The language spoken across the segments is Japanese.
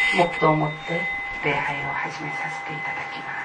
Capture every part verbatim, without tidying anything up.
黙祷を持って礼拝を始めさせていただきます。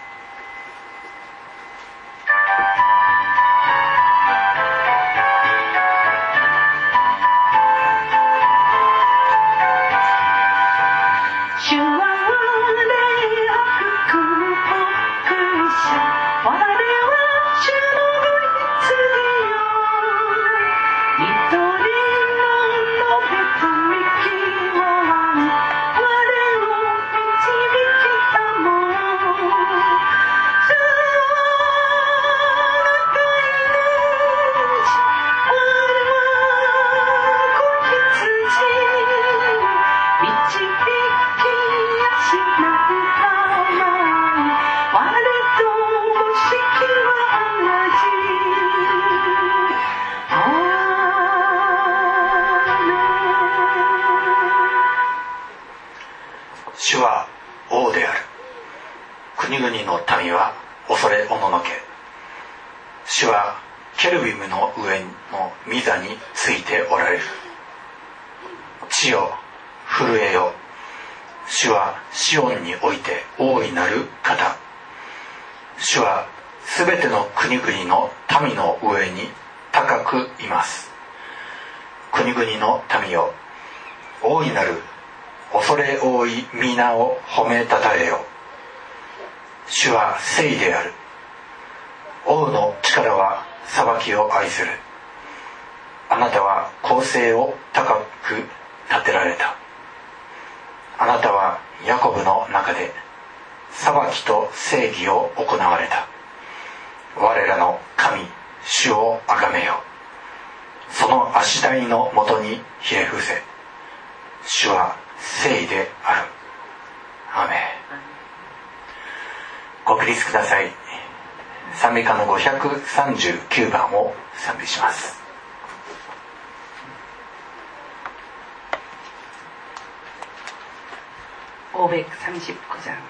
主は王である。国々の民は恐れおののけ。主はケルビムの上の御座についておられる。地よ震えよ。主はシオンにおいて大いなる方。主はすべての国々の民の上に高くいます。国々の民よ、大いなる恐れ多い皆を褒めたたえよ。主は聖である。王の力は裁きを愛する。あなたは公正を高く立てられた。あなたはヤコブの中で裁きと正義を行われた。我らの神主をあがめよ。その足台のもとにひれ伏せ。主は聖である。アーメン。ご起立ください。賛美歌のごひゃくさんじゅうきゅうばんを賛美します。 欧米さんじゅっこじゃん。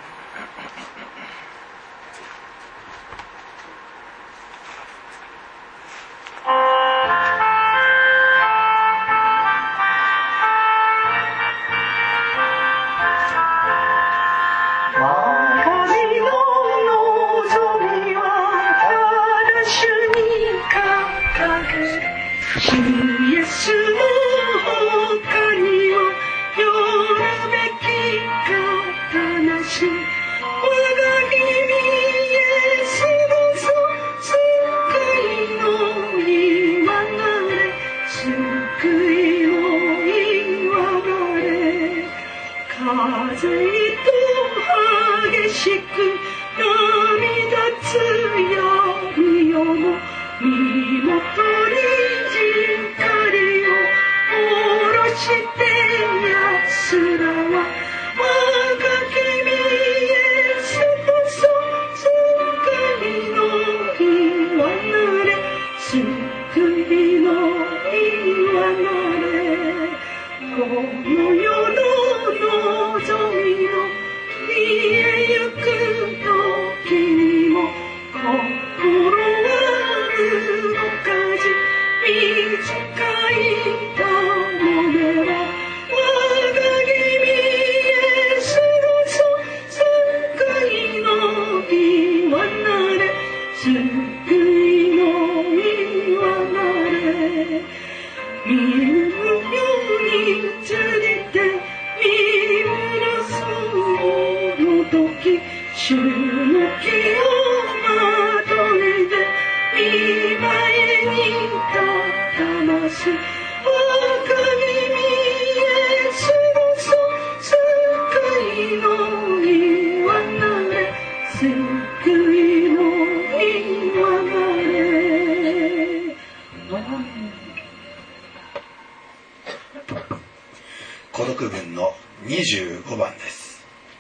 孤独文のにじゅうごばんです。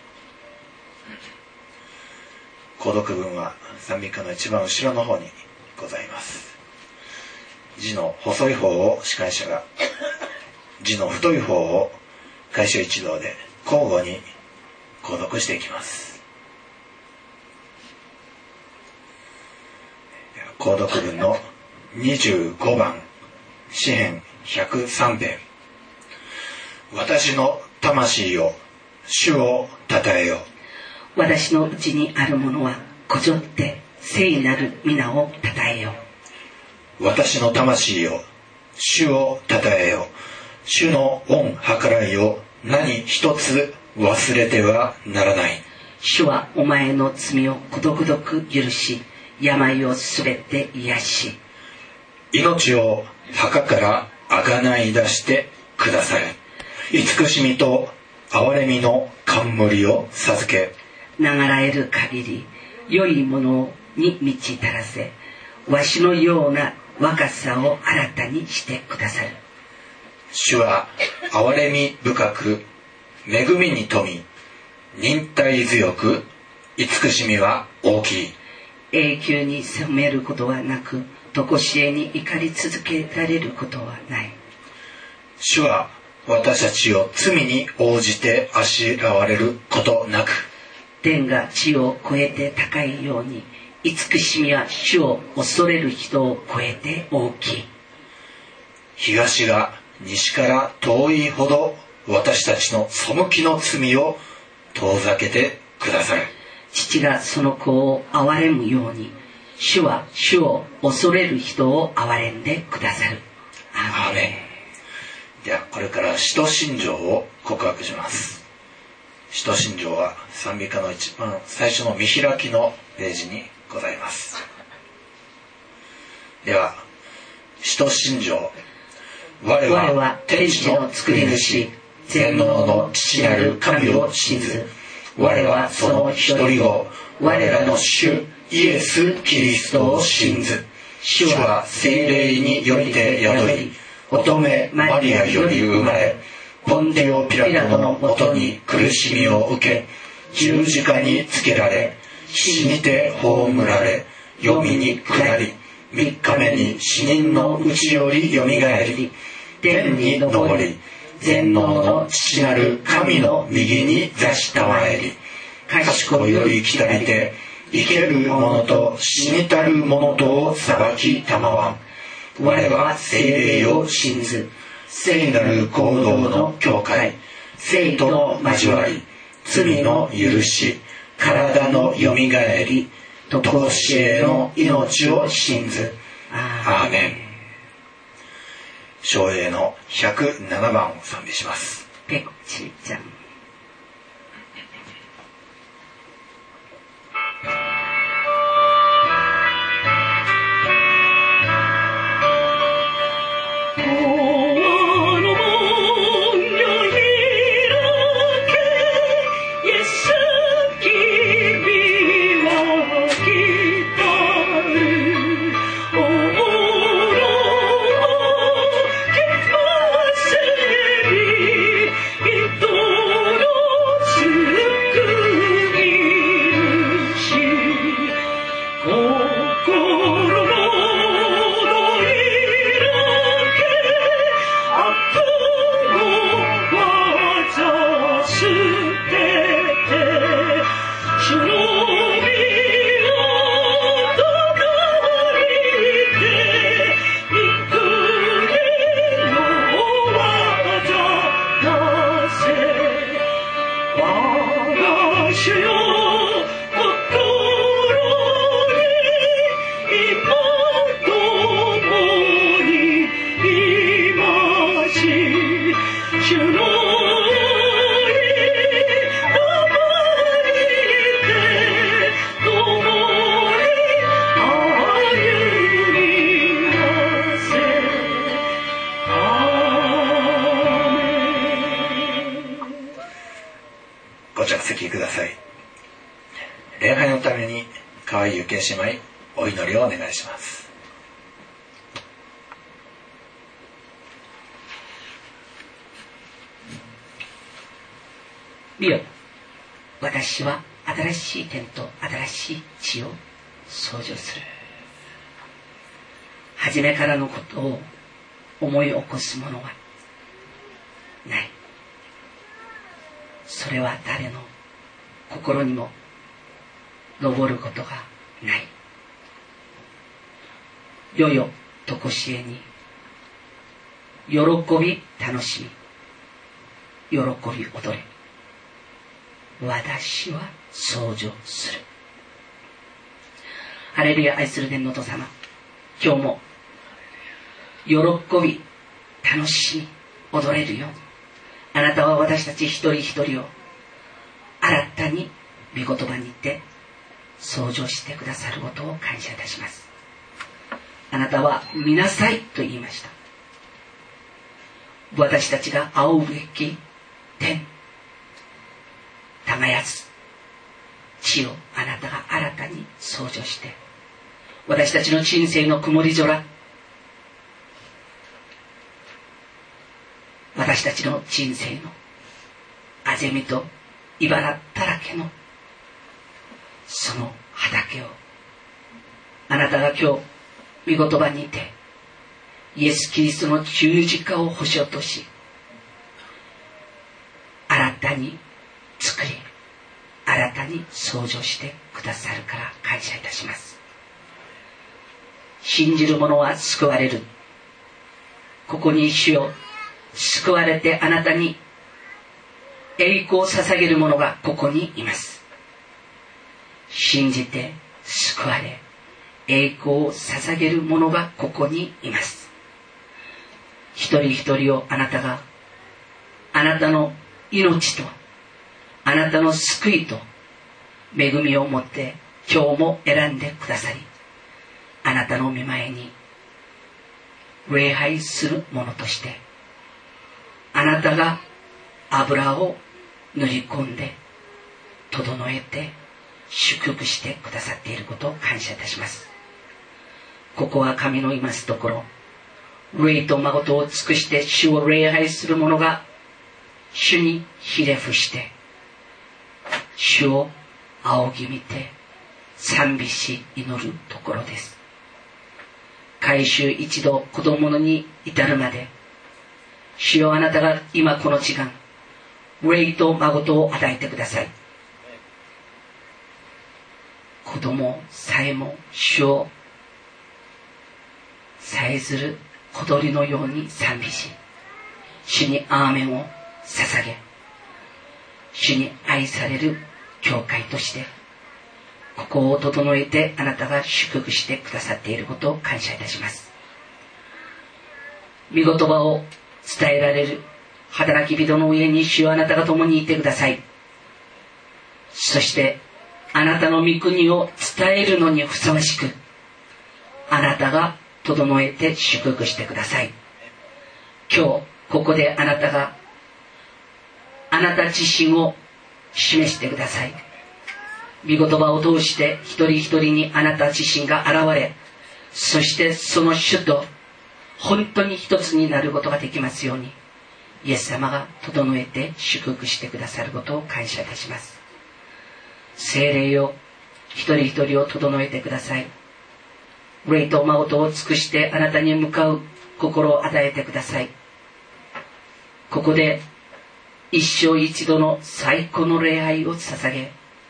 孤独文は賛美歌の一番後ろの方にございます。字の細い方を司会者が、字の太い方を会衆一同で交互に購読していきます。購読文のにじゅうごばん、詩編ひゃくさんべん。私の魂よ主をたたえよ。 私のうちにあるものはこぞって聖なる皆をたたえよ。 私の魂よ、主をたたえよ。主の恩計らいを何一つ忘れてはならない。 主はお前の罪をことごとく許し、病をすべて癒し、 命を墓からあがない出してくだされ。慈しみと憐れみの冠を授け、 流らえる限り良いものに満ち足らせ、わしのような若さを新たにしてくださる。 主は憐れみ深く、恵みに富み、忍耐強く、慈しみは大きい。 永久に責めることはなく、常しえに怒り続けられることはない。 主は私たちを罪に応じてあしらわれることなく、 天が地を越えて高いように、慈しみは主を恐れる人を超えて大きい。 東が西から遠いほど、私たちの背きの罪を遠ざけてくださる。 父がその子を憐れむように、主は主を恐れる人を憐れんでくださる。 アーメン。ではこれから使徒信条を告白します。使徒信条は賛美歌の一番最初の見開きのページにございます。では使徒信条。我は天地の作り主、全能の父なる神を信ず。我はその一人を、我らの主イエス・キリストを信ず。主は聖霊によりて宿り、乙女マリアより生まれ、ポンテオ・ピラトのもとに苦しみを受け、十字架につけられ、死にて葬られ、黄泉に下り、三日目に死人のうちよりよみがえり、天に昇り、全能の父なる神の右に座したまえり、賢より来たりて、生ける者と死にたる者とを裁きたまわん。我は聖霊を信ず。聖なる行動の教会、聖との交わり、罪の許し、体のよみがえり、とこしえの命を信ず。アーメン。唱詠のひゃくななばんを賛美します。 ペコチちゃん。 姉妹お祈りをお願いします。 見よ、私は新しい天と新しい地を創造する。初めからのことを思い起こすものはない。それは誰の心にも昇ることがない。よよとこしえに喜び楽しみ、喜び踊れ。 私は相乗する。ハレルヤ。愛する天のお父様、今日も喜び、楽しみ、踊れるように、あなたは私たち一人一人を新たに御言葉にて相乗してくださることを感謝いたします。あなたは見なさいと言いました。私たちが仰ぐべき天、耕す地をあなたが新たに相乗して、私たちの人生の曇り空、私たちの人生のあぜみと茨だらけのその畑を、あなたが今日御言葉にてイエス・キリストの十字架を保証とし、新たに作り、新たに創造してくださるから感謝いたします。信じる者は救われる。ここに主よ、救われてあなたに栄光を捧げる者がここにいます。信じて救われ栄光を捧げる者がここにいます。一人一人をあなたがあなたの命とあなたの救いと恵みを持って今日も選んでくださり、あなたの御前に礼拝する者として、あなたが油を塗り込んで整えて祝福してくださっていることを感謝いたします。ここは神のいますところ、霊と誠を尽くして主を礼拝する者が主にひれ伏して主を仰ぎ見て賛美し祈るところです。改宗一度子供のに至るまで、主よ、あなたが今この時間霊と誠を与えてください。子供さえも主をさえずる小鳥のように賛美し、主にアーメンを捧げ、主に愛される教会としてここを整えてあなたが祝福してくださっていることを感謝いたします。御言葉を伝えられる働き人の上に主よ、あなたが共にいてください。そしてあなたの御国を伝えるのにふさわしく、あなたが整えて祝福してください。今日ここであなたがあなた自身を示してください。御言葉を通して一人一人にあなた自身が現れ、そしてその主と本当に一つになることができますように、イエス様が整えて祝福してくださることを感謝いたします。聖霊よ、一人一人を整えてください。霊と誠を尽くしてあなたに向かう心を与えてください。ここで一生一度の最高の礼拝を捧げ、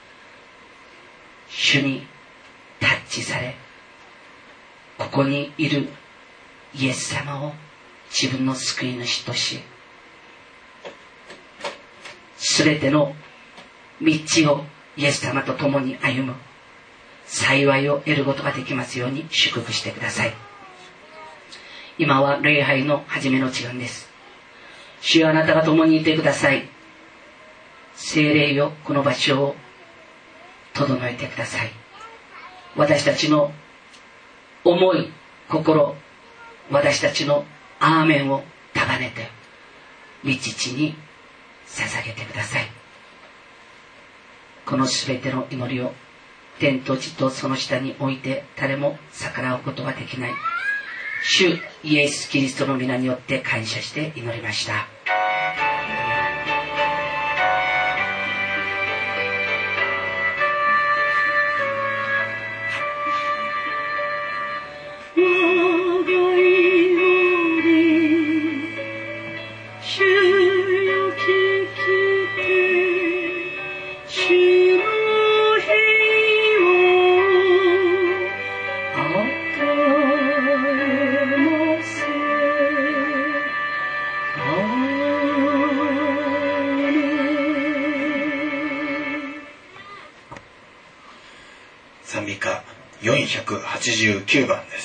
主にタッチされ、ここにいるイエス様を自分の救い主とし、すべての道をイエス様と共に歩む幸いを得ることができますように祝福してください。今は礼拝の始めの時間です。主よ、あなたが共にいてください。聖霊よ、この場所を整えてください。私たちの思い、心、私たちのアーメンを束ねて御父に捧げてください。このすべての祈りを天と地とその下に置いて誰も逆らうことができない主イエス・キリストの皆によって感謝して祈りました。 Oh 賛美歌よんひゃくはちじゅうきゅうばんです。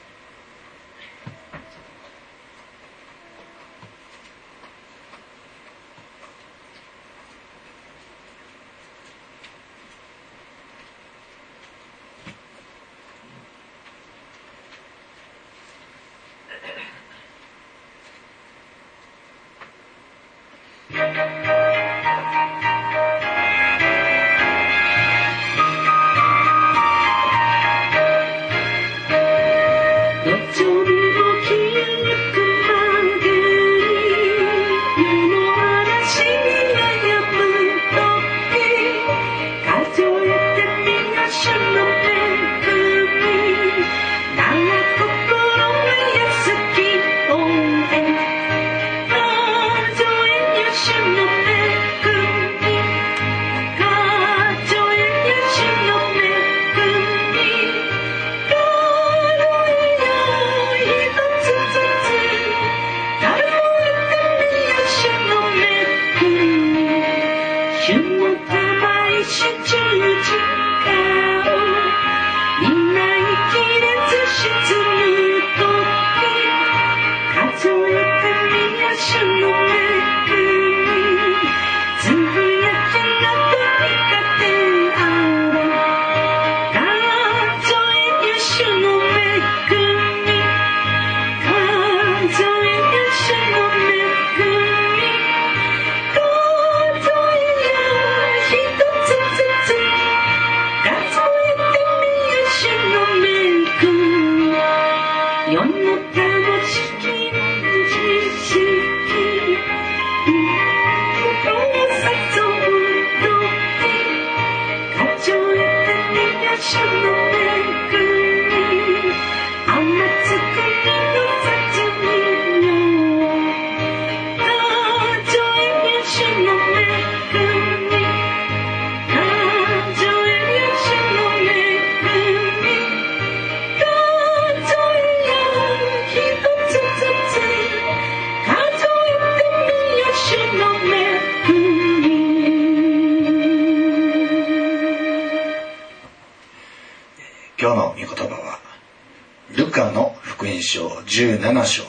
今日の御言葉はルカの福音書じゅうななしょう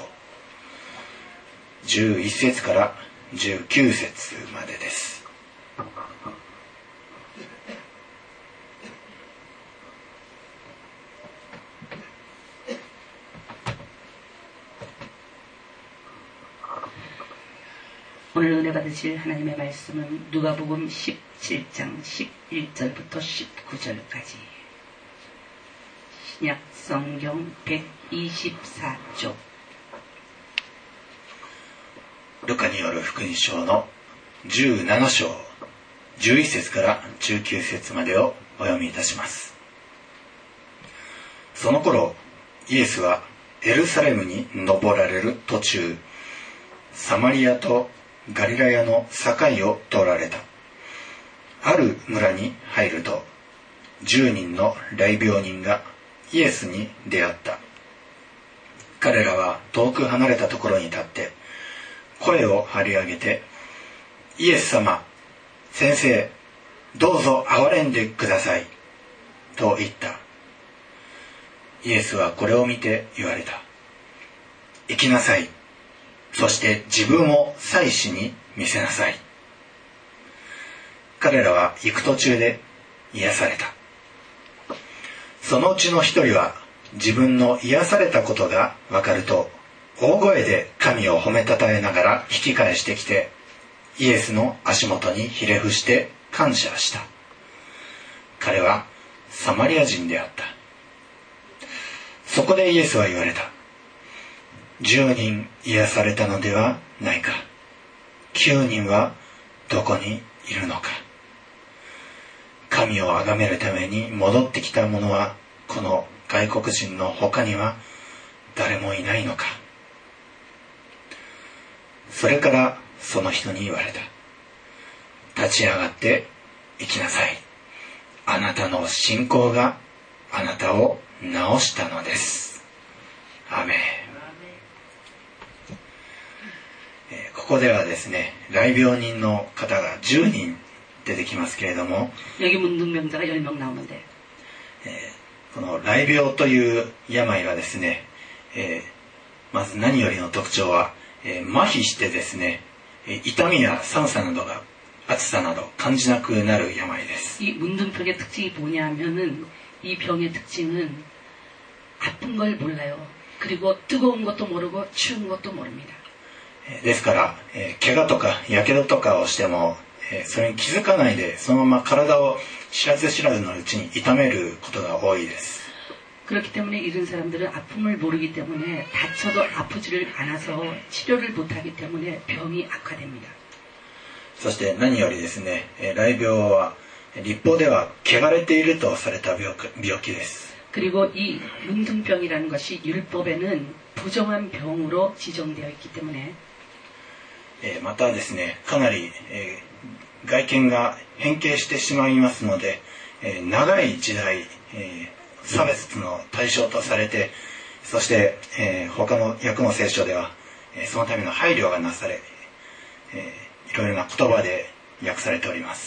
じゅういっせつからじゅうきゅうせつまでです。 오늘 은혜가 되실 하나님의 말씀은 누가복음 십칠 장 십일 절부터 십구 절까지 신약 성경 백이십사 쪽 ルカによる福音書のじゅうななしょうじゅういっせつからじゅうきゅうせつまでをお読みいたします。その頃イエスはエルサレムに登られる途中、サマリアとガリラヤの境を通られた。ある村に入るとじゅうにんの癩病人がイエスに出会った。彼らは遠く離れたところに立って声を張り上げて、イエス様、先生、どうぞ憐れんでくださいと言った。イエスはこれを見て言われた。行きなさい。そして自分を祭司に見せなさい。彼らは行く途中で癒された。そのうちの一人は自分の癒されたことが分かると大声で神を褒めたたえながら引き返してきて、イエスの足元にひれ伏して感謝した。彼はサマリア人であった。そこでイエスは言われた。じゅうにん癒されたのではないか。きゅうにんはどこにいるのか。神を崇めるために戻ってきた者はこの外国人の他には誰もいないのか。それからその人に言われた。立ち上がって行きなさい。あなたの信仰があなたを治したのです。アーメン。えー、ここではですね、癩病人の方がじゅうにん出てきますけれども、 여기문둥병자가 열 명 나오는데 えー、この雷病という病はですね、えー、まず何よりの特徴は、えー、麻痺してですね、痛みや寒さなどが暑さなど感じなくなる病です。 이 문둥병의 특징이 뭐냐면은 이 병의 특징은 아픈 걸 몰라요. 그리고 뜨거운 것도 모르고 추운 것도 모릅니다. ですから、えー、怪我とかやけどとかをしても、えー、それに気づかないでそのまま体を知らず知らずのうちに痛めることが多いです。 그렇기 때문에 이런 사람들은 아픔을 모르기 때문에 다쳐도 아프지를 않아서 치료를 못하기 때문에 병이 악화됩니다. そして何よりですね、雷病は律法では汚れているとされた 病, 病気です。 그리고 이 문둥병이라는 것이 율법에는 부정한 병으로 지정되어 있기 때문에 またですね、かなり外見が変形してしまいますので、長い時代差別の対象とされて、そして、えー、他の訳の聖書では、えー、そのための配慮がなされ、えー、いろいろな言葉で訳されております。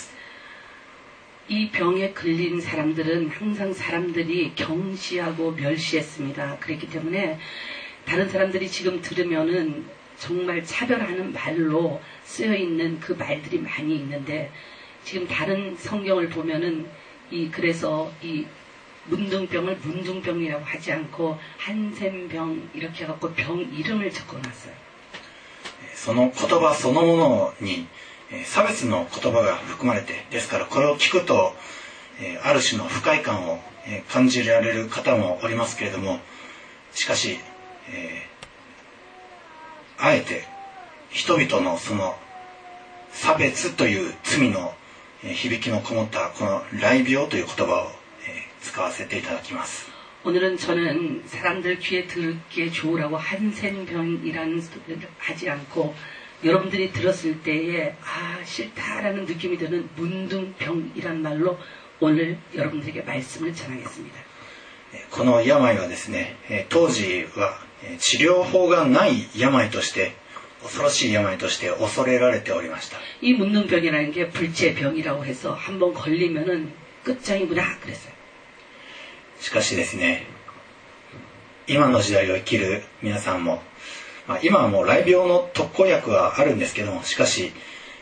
이 병에 걸린 사람들은 항상 사람들이 경시하고 멸시했습니다. 그렇기 때문에 다른 사람들이 지금 들으면은 정말 차별하는 말로 쓰여 있는 그 말들이 많이 있는데 지금 다른 성경을 보면은 이 그래서 이 문둥병을 문둥병이라고 하지 않고 한센병 이렇게 해갖고 병 이름을 적어놨어요. その言葉そのものに差別の言葉が含まれて、ですからこれを聞くとある種の不快感を感じられる方もおりますけれども、しかし、えー、あえて人々のその差別という罪の響きのこもったこの雷病という言葉を使わせていただきます。 오늘은 저는 사람들 귀에 듣기에 좋으라고 한센병이라는 소리를 하지 않고 여러분들이 들었을 때에 아 싫다라는 느낌이 드는 문둥병이란 말로 오늘 여러분들에게 말씀을 전하겠습니다. この病はですね、当時は治療法がない病として恐ろしい病として恐れられておりました。 이 문둥병이라는 게 불치병이라고 해서 한번 걸리면은 끝장이구나 그랬어요. しかしですね、今の時代を生きる皆さんも、まあ、今はもう雷病の特効薬はあるんですけども、しかし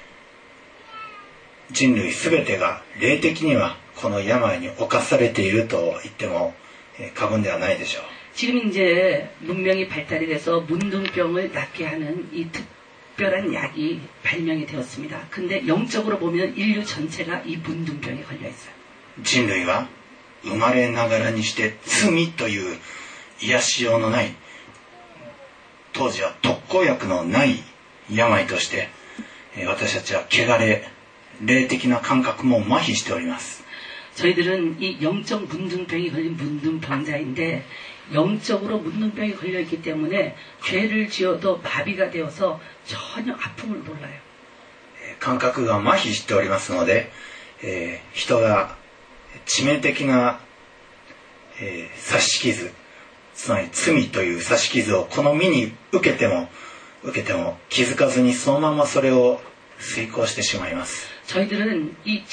人類すべてが霊的にはこの病に侵されていると言っても過言ではないでしょう。 지금 이제 문명이 발달이 돼서 문둥병을 낫게 하는 이 특별한 약이 발명이 되었습니다. 근데 영적으로 보면 인류 전체가 이 문둥병에 걸려 있어요. 人類は生まれながらにして罪という癒しようのない当時は特効薬のない病として私たちは汚れ霊的な感覚も麻痺しております。 저희들은 이 영적 문둥병이 걸린 문둥병자인데 영적으로 문둥병이 걸려있기 때문에 죄를 지어도 마비가 되어서 전혀 아픔을 몰라요. 感覚が麻痺しておりますので、えー、人が致命的な、えー、刺し傷、つまり罪という刺し傷をこの身に受けても受けても気づかずにそのままそれを遂行してしまいます。 저희들은 이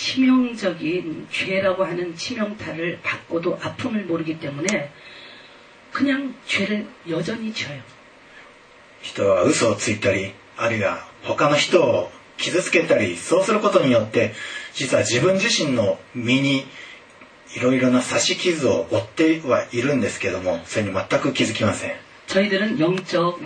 치명적인 죄라고 하는 치명타를 받고도 아픔을 모르기 때문에 그냥 죄를 여전히 지어요. 人は嘘をついたり、あるいは他の人を傷つけたり、そうすることによって実は自分自身の身にいろいろな刺し傷を負ってはいるんですけども、それに全く気づきません。 저희들은 영적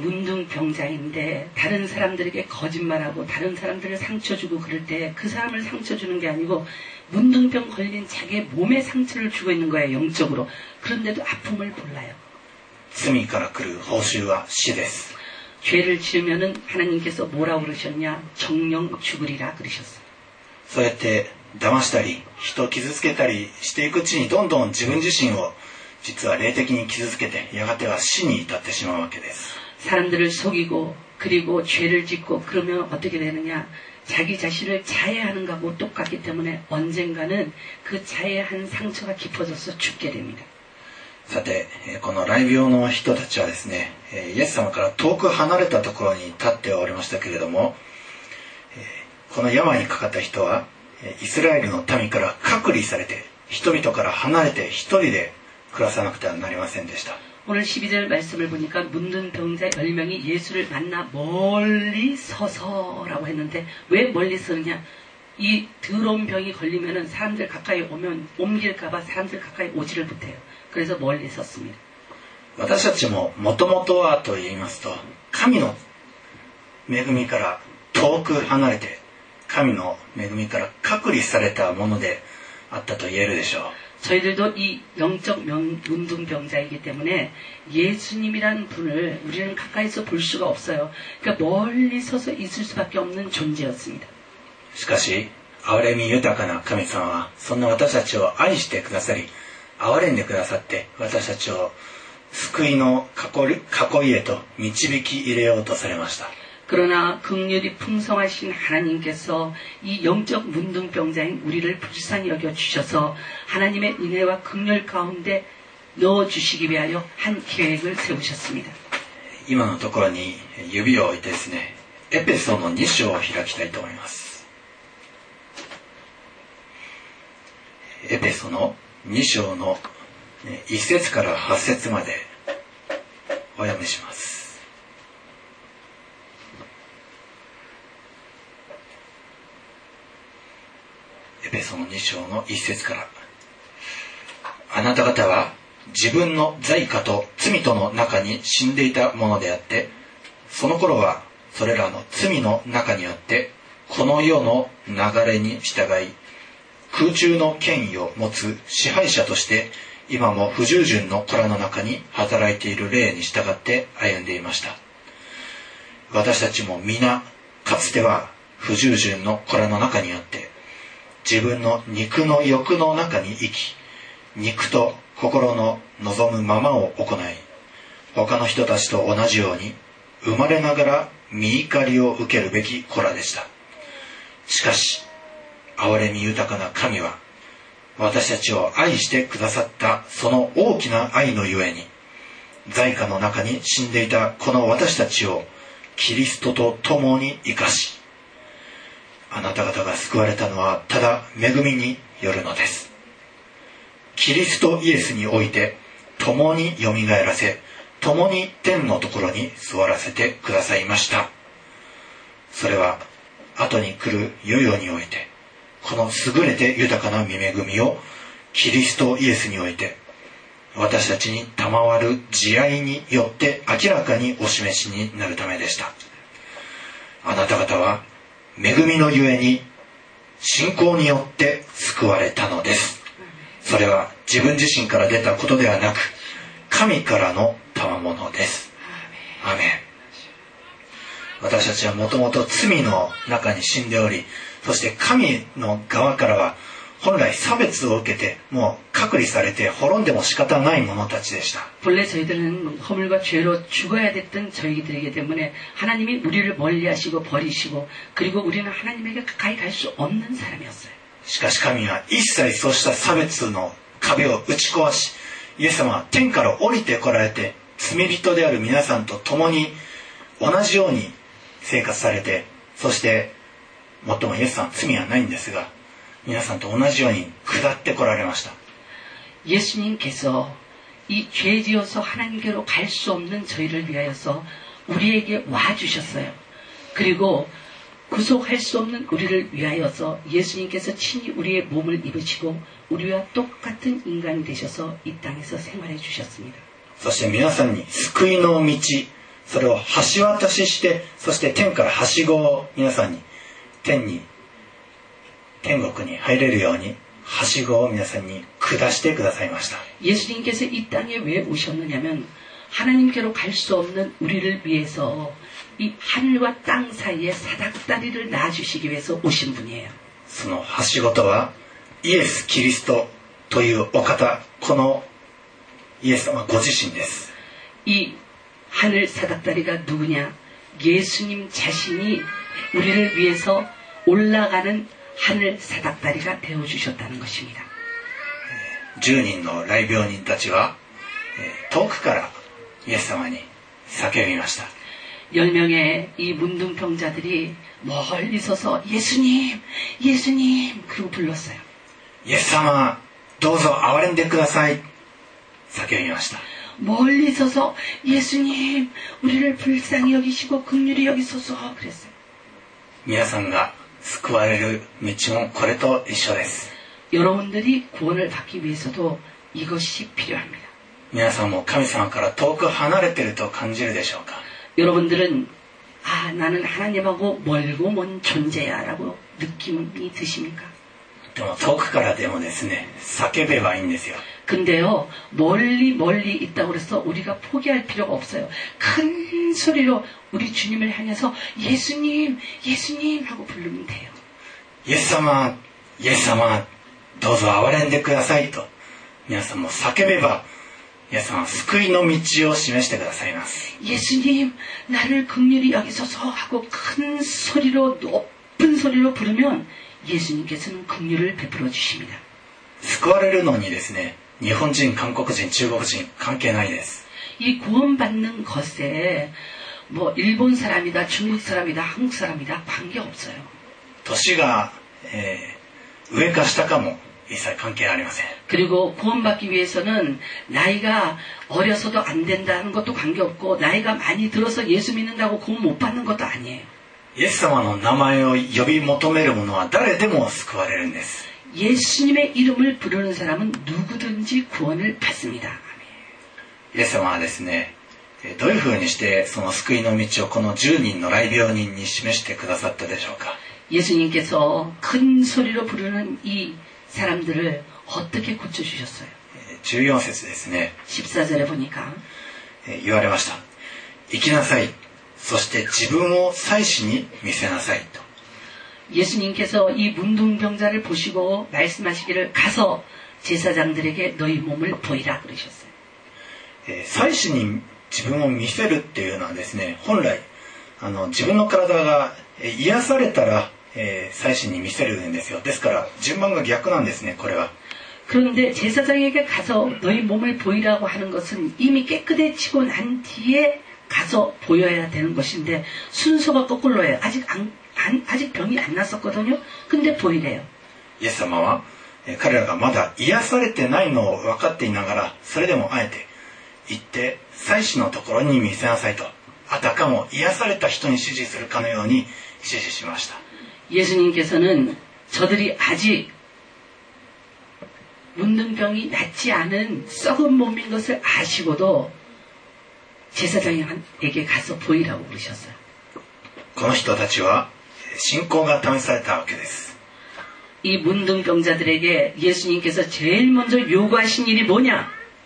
문둥병자인데 다른 사람들에게 거짓말하고 다른 사람들을 상처 주고 그럴 때 그 사람을 상처 주는 게 아니고 문둥병 걸린 자기의 몸에 상처를 주고 있는 거예요. 영적으로. 그런데도 아픔을 몰라요. 罪から来る報酬は死です。 죄를 지으면은 하나님께서 뭐라고 그러셨냐? 정령 죽으리라 그러셨어요. そうやって騙したり人を傷つけたりしていくうちにどんどん自分自身を実は霊的に傷つけてやがては死に至ってしまうわけです。 사람들을 속이고 그리고 죄를 짓고 그러면 어떻게 되느냐? 자기 자신을 자해하는 것하고 똑같기 때문에 언젠가는 그 자해한 상처가 깊어져서 죽게 됩니다. さてこの雷病の人たちはですね、イエス様から遠く離れたところに立っておりましたけれども、この病にかかった人はイスラエルの民から隔離されて人々から離れて一人で暮らさなくてはなりませんでした。 오늘 십이 절 말씀을 보니까 문둥 병자 열 명이 예수를 만나 멀리 서서라고 했는데 왜 멀리 서느냐? 이 더러운 병이 걸리면은 사람들 가까이 오면 옮길까봐 사람들 가까이 오지를 못해요. 그래서 멀리 섰습니다. 私たちももともとはと言いますと、神の恵みから遠く離れて神の恵みから隔離されたものであったと言えるでしょう。 저희들도 이 영적 문둥병자이기 때문에 예수님이란 분을 우리는 가까이서 볼 수가 없어요. 그러니까 멀리 서서 있을 수밖에 없는 존재였습니다. しかし憐れみ豊かな神様はそんな私たちを愛してくださり、憐れんでくださって私たちを救いの囲いへと導き入れようとされました。 그러나 긍휼이 풍성하신 하나님께서 이 영적 문둥병자인 우리를 불쌍히 여겨 주셔서 하나님의 은혜와 긍휼 가운데 넣어주시기 위하여 한 계획을 세우셨습니다. 今のところに指を置いてですね、エペソのに章を開きたいと思います。エペソのに章のいち節からはち節までお読みします。 エペソのに章のいち節から、あなた方は自分の罪過と罪との中に死んでいたものであって、その頃はそれらの罪の中にあってこの世の流れに従い、空中の権威を持つ支配者として今も不従順の子らの中に働いている霊に従って歩んでいました。私たちも皆かつては不従順の子らの中にあって、自分の肉の欲の中に生き、肉と心の望むままを行い、他の人たちと同じように生まれながら御怒りを受けるべき子らでした。しかし憐れみ豊かな神は私たちを愛してくださったその大きな愛のゆえに、罪過の中に死んでいたこの私たちをキリストと共に生かし、あなた方が救われたのはただ恵みによるのです。キリストイエスにおいて共によみがえらせ、共に天のところに座らせてくださいました。それは後に来る世々においてこの優れて豊かな御恵みをキリストイエスにおいて私たちに賜る慈愛によって明らかにお示しになるためでした。あなた方は恵みのゆえに信仰によって救われたのです。それは自分自身から出たことではなく神からの賜物です。アーメン。私たちはもともと罪の中に死んでおり、そして神の側からは本来差別を受けてもう隔離されて滅んでも仕方ない者たちでした。 본래 저희들은 허물과 죄로 죽어야 됐던 저희들이기 때문에 하나님이 우리를 멀리하시고 버리시고 그리고 우리는 하나님에게 가까이 갈 수 없는 사람이었어요. しかし神は一切そうした差別の壁を打ち壊し、イエス様は天から降りてこられて罪人である皆さんと共に同じように生活されて、そしてもっともイエスさんは罪はないんですが皆さんと同じように下ってこられました。 예수님께서 이 죄지어서 하나님께로 갈 수 없는 저희를 위하여서 우리에게 와주셨어요. 그리고 구속할 수 없는 우리를 위하여서 예수님께서 친히 우리의 몸을 입으시고 우리와 똑같은 인간이 되셔서 이 땅에서 생활해 주셨습니다. そして皆さんに救いの道、それを橋渡しして、そして天からはしごを皆さんに天に天国に入れるようにはしごを皆さんに下してくださいました。 예수님께서 이 땅에 왜 오셨느냐면 하나님께로 갈 수 없는 우리를 위해서 이 하늘과 땅 사이에 사닥다리를 놔주시기 위해서 오신 분이에요. そのはしごとはイエス・キリストというお方、このイエス様ご自身です。 이 하늘 사닥다리가 누구냐? 예수님 자신이 우리를 위해서 올라가는 하늘 사닥다리가 되어주셨다는 것입니다. じゅうにんの癩病人たちは遠くからイエス様に叫びました。 열 명의 이 문둥병자들이 멀리 서서 예수님, 예수님 그러고 불렀어요. イエス様、 どうぞ憐れんでください叫びました。 멀리 서서 예수님 우리를 불쌍히 여기시고 긍휼히 여기소서 그랬어요. 皆さんが救われる道もこれと一緒です。 여러분들이 구원을 받기 위해서도 이것이 필요합니다. 皆さんも神様から遠く離れていると感じるでしょうか。 여러분들은 아 나는 하나님하고 멀고 먼 존재야 라고 느낌이 드십니까? でも遠くからでもですね叫べばいいんですよ。 근데요 멀리 멀리 있다고 해서 우리가 포기할 필요가 없어요. 큰 소리로 우리 주님을 향해서 예수님 예수님 하고 부르면 돼요. イエス様イエス様どうぞ憐れんでくださいと皆さんも叫べば皆さんは救いの道を示してくださいます。 예수님 나를 긍휼히 여기소서 하고 큰 소리로 높은 소리로 부르면 예수님께서는 긍휼을 베풀어 주십니다. 救われるのにですね日本人韓国人中国人関係ないです。 이 구원받는 것에 뭐 일본 사람이다 중국 사람이다 한국 사람이다 관계없어요. 年が、えー、上か下かも一切関係ありません。 그리고 구원받기 위해서는 나이가 어려서도 안 된다는 것도 관계없고 나이가 많이 들어서 예수 믿는다고 구원 못 받는 것도 아니에요. イエス様の名前を呼び求める者は誰でも救われるんです。 예수님의 이름을 부르는 사람은 누구든지 구원을 받습니다. イエス様はですねどういうふうにしてその救いの道をこのじゅうにんの癩病人に示してくださったでしょうか。 예수님께서 큰 소리로 부르는 이 사람들을 어떻게 고쳐주셨어요? じゅうよん節ですね。 십사 절에 보니까 言われました。行きなさい。そして自分を祭司に見せなさいと。 예수님께서 이 문둥병자를 보시고 말씀하시기를 가서 제사장들에게 너희 몸을 보이라 그러셨어요. 祭司に自分を見せるっていうのはですね本来あの自分の体が癒されたら、えー、祭司に見せるんですよ。ですから順番が逆なんですねこれは。 그런데 제사장에게 가서 너희 몸을 보이라고 하는 것은 이미 깨끗해지고 난 뒤에 가서 보여야 되는 것인데 순서가 거꾸로예요. 아직 안, 안, 아직 병이 안 났었거든요. 근데 보이래요. イエス様は彼らがまだ癒されてないのを分かっていながらそれでもあえて行って祭司のところに見せなさいとあたかも癒された人に指示するかのように指示しました。 예수님께서는 저들이 아직 문둥병이 낫지 않은 썩은 몸인 것을 아시고도 제사장에게 가서 보이라고 그러셨어요. この人たちは信仰が試されたわけです。 이 문둥병자들에게 예수님께서 제일 먼저 요구하신 일이 뭐냐?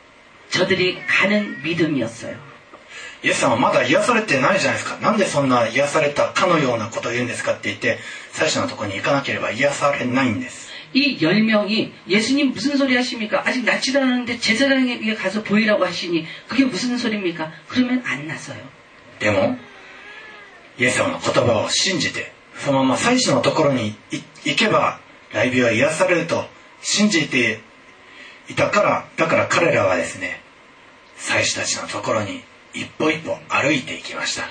저들이 가는 믿음이었어요. イエス様はまだ癒されてないじゃないですか。なんでそんな癒されたかのようなことを言うんですかって言って祭司のところに行かなければ癒されないんです。 이 열 명이 예수님 무슨 소리 하십니까? 아직 낫지도 않았는데 제사장에게 가서 보이라고 하시니 그게 무슨 소리입니까? 그러면 안 나서요. でもイエス様の言葉を信じてそのまま祭司のところに行けば癩病は癒されると信じていたからだから彼らはですね祭司たちのところに一歩一歩歩いていきました。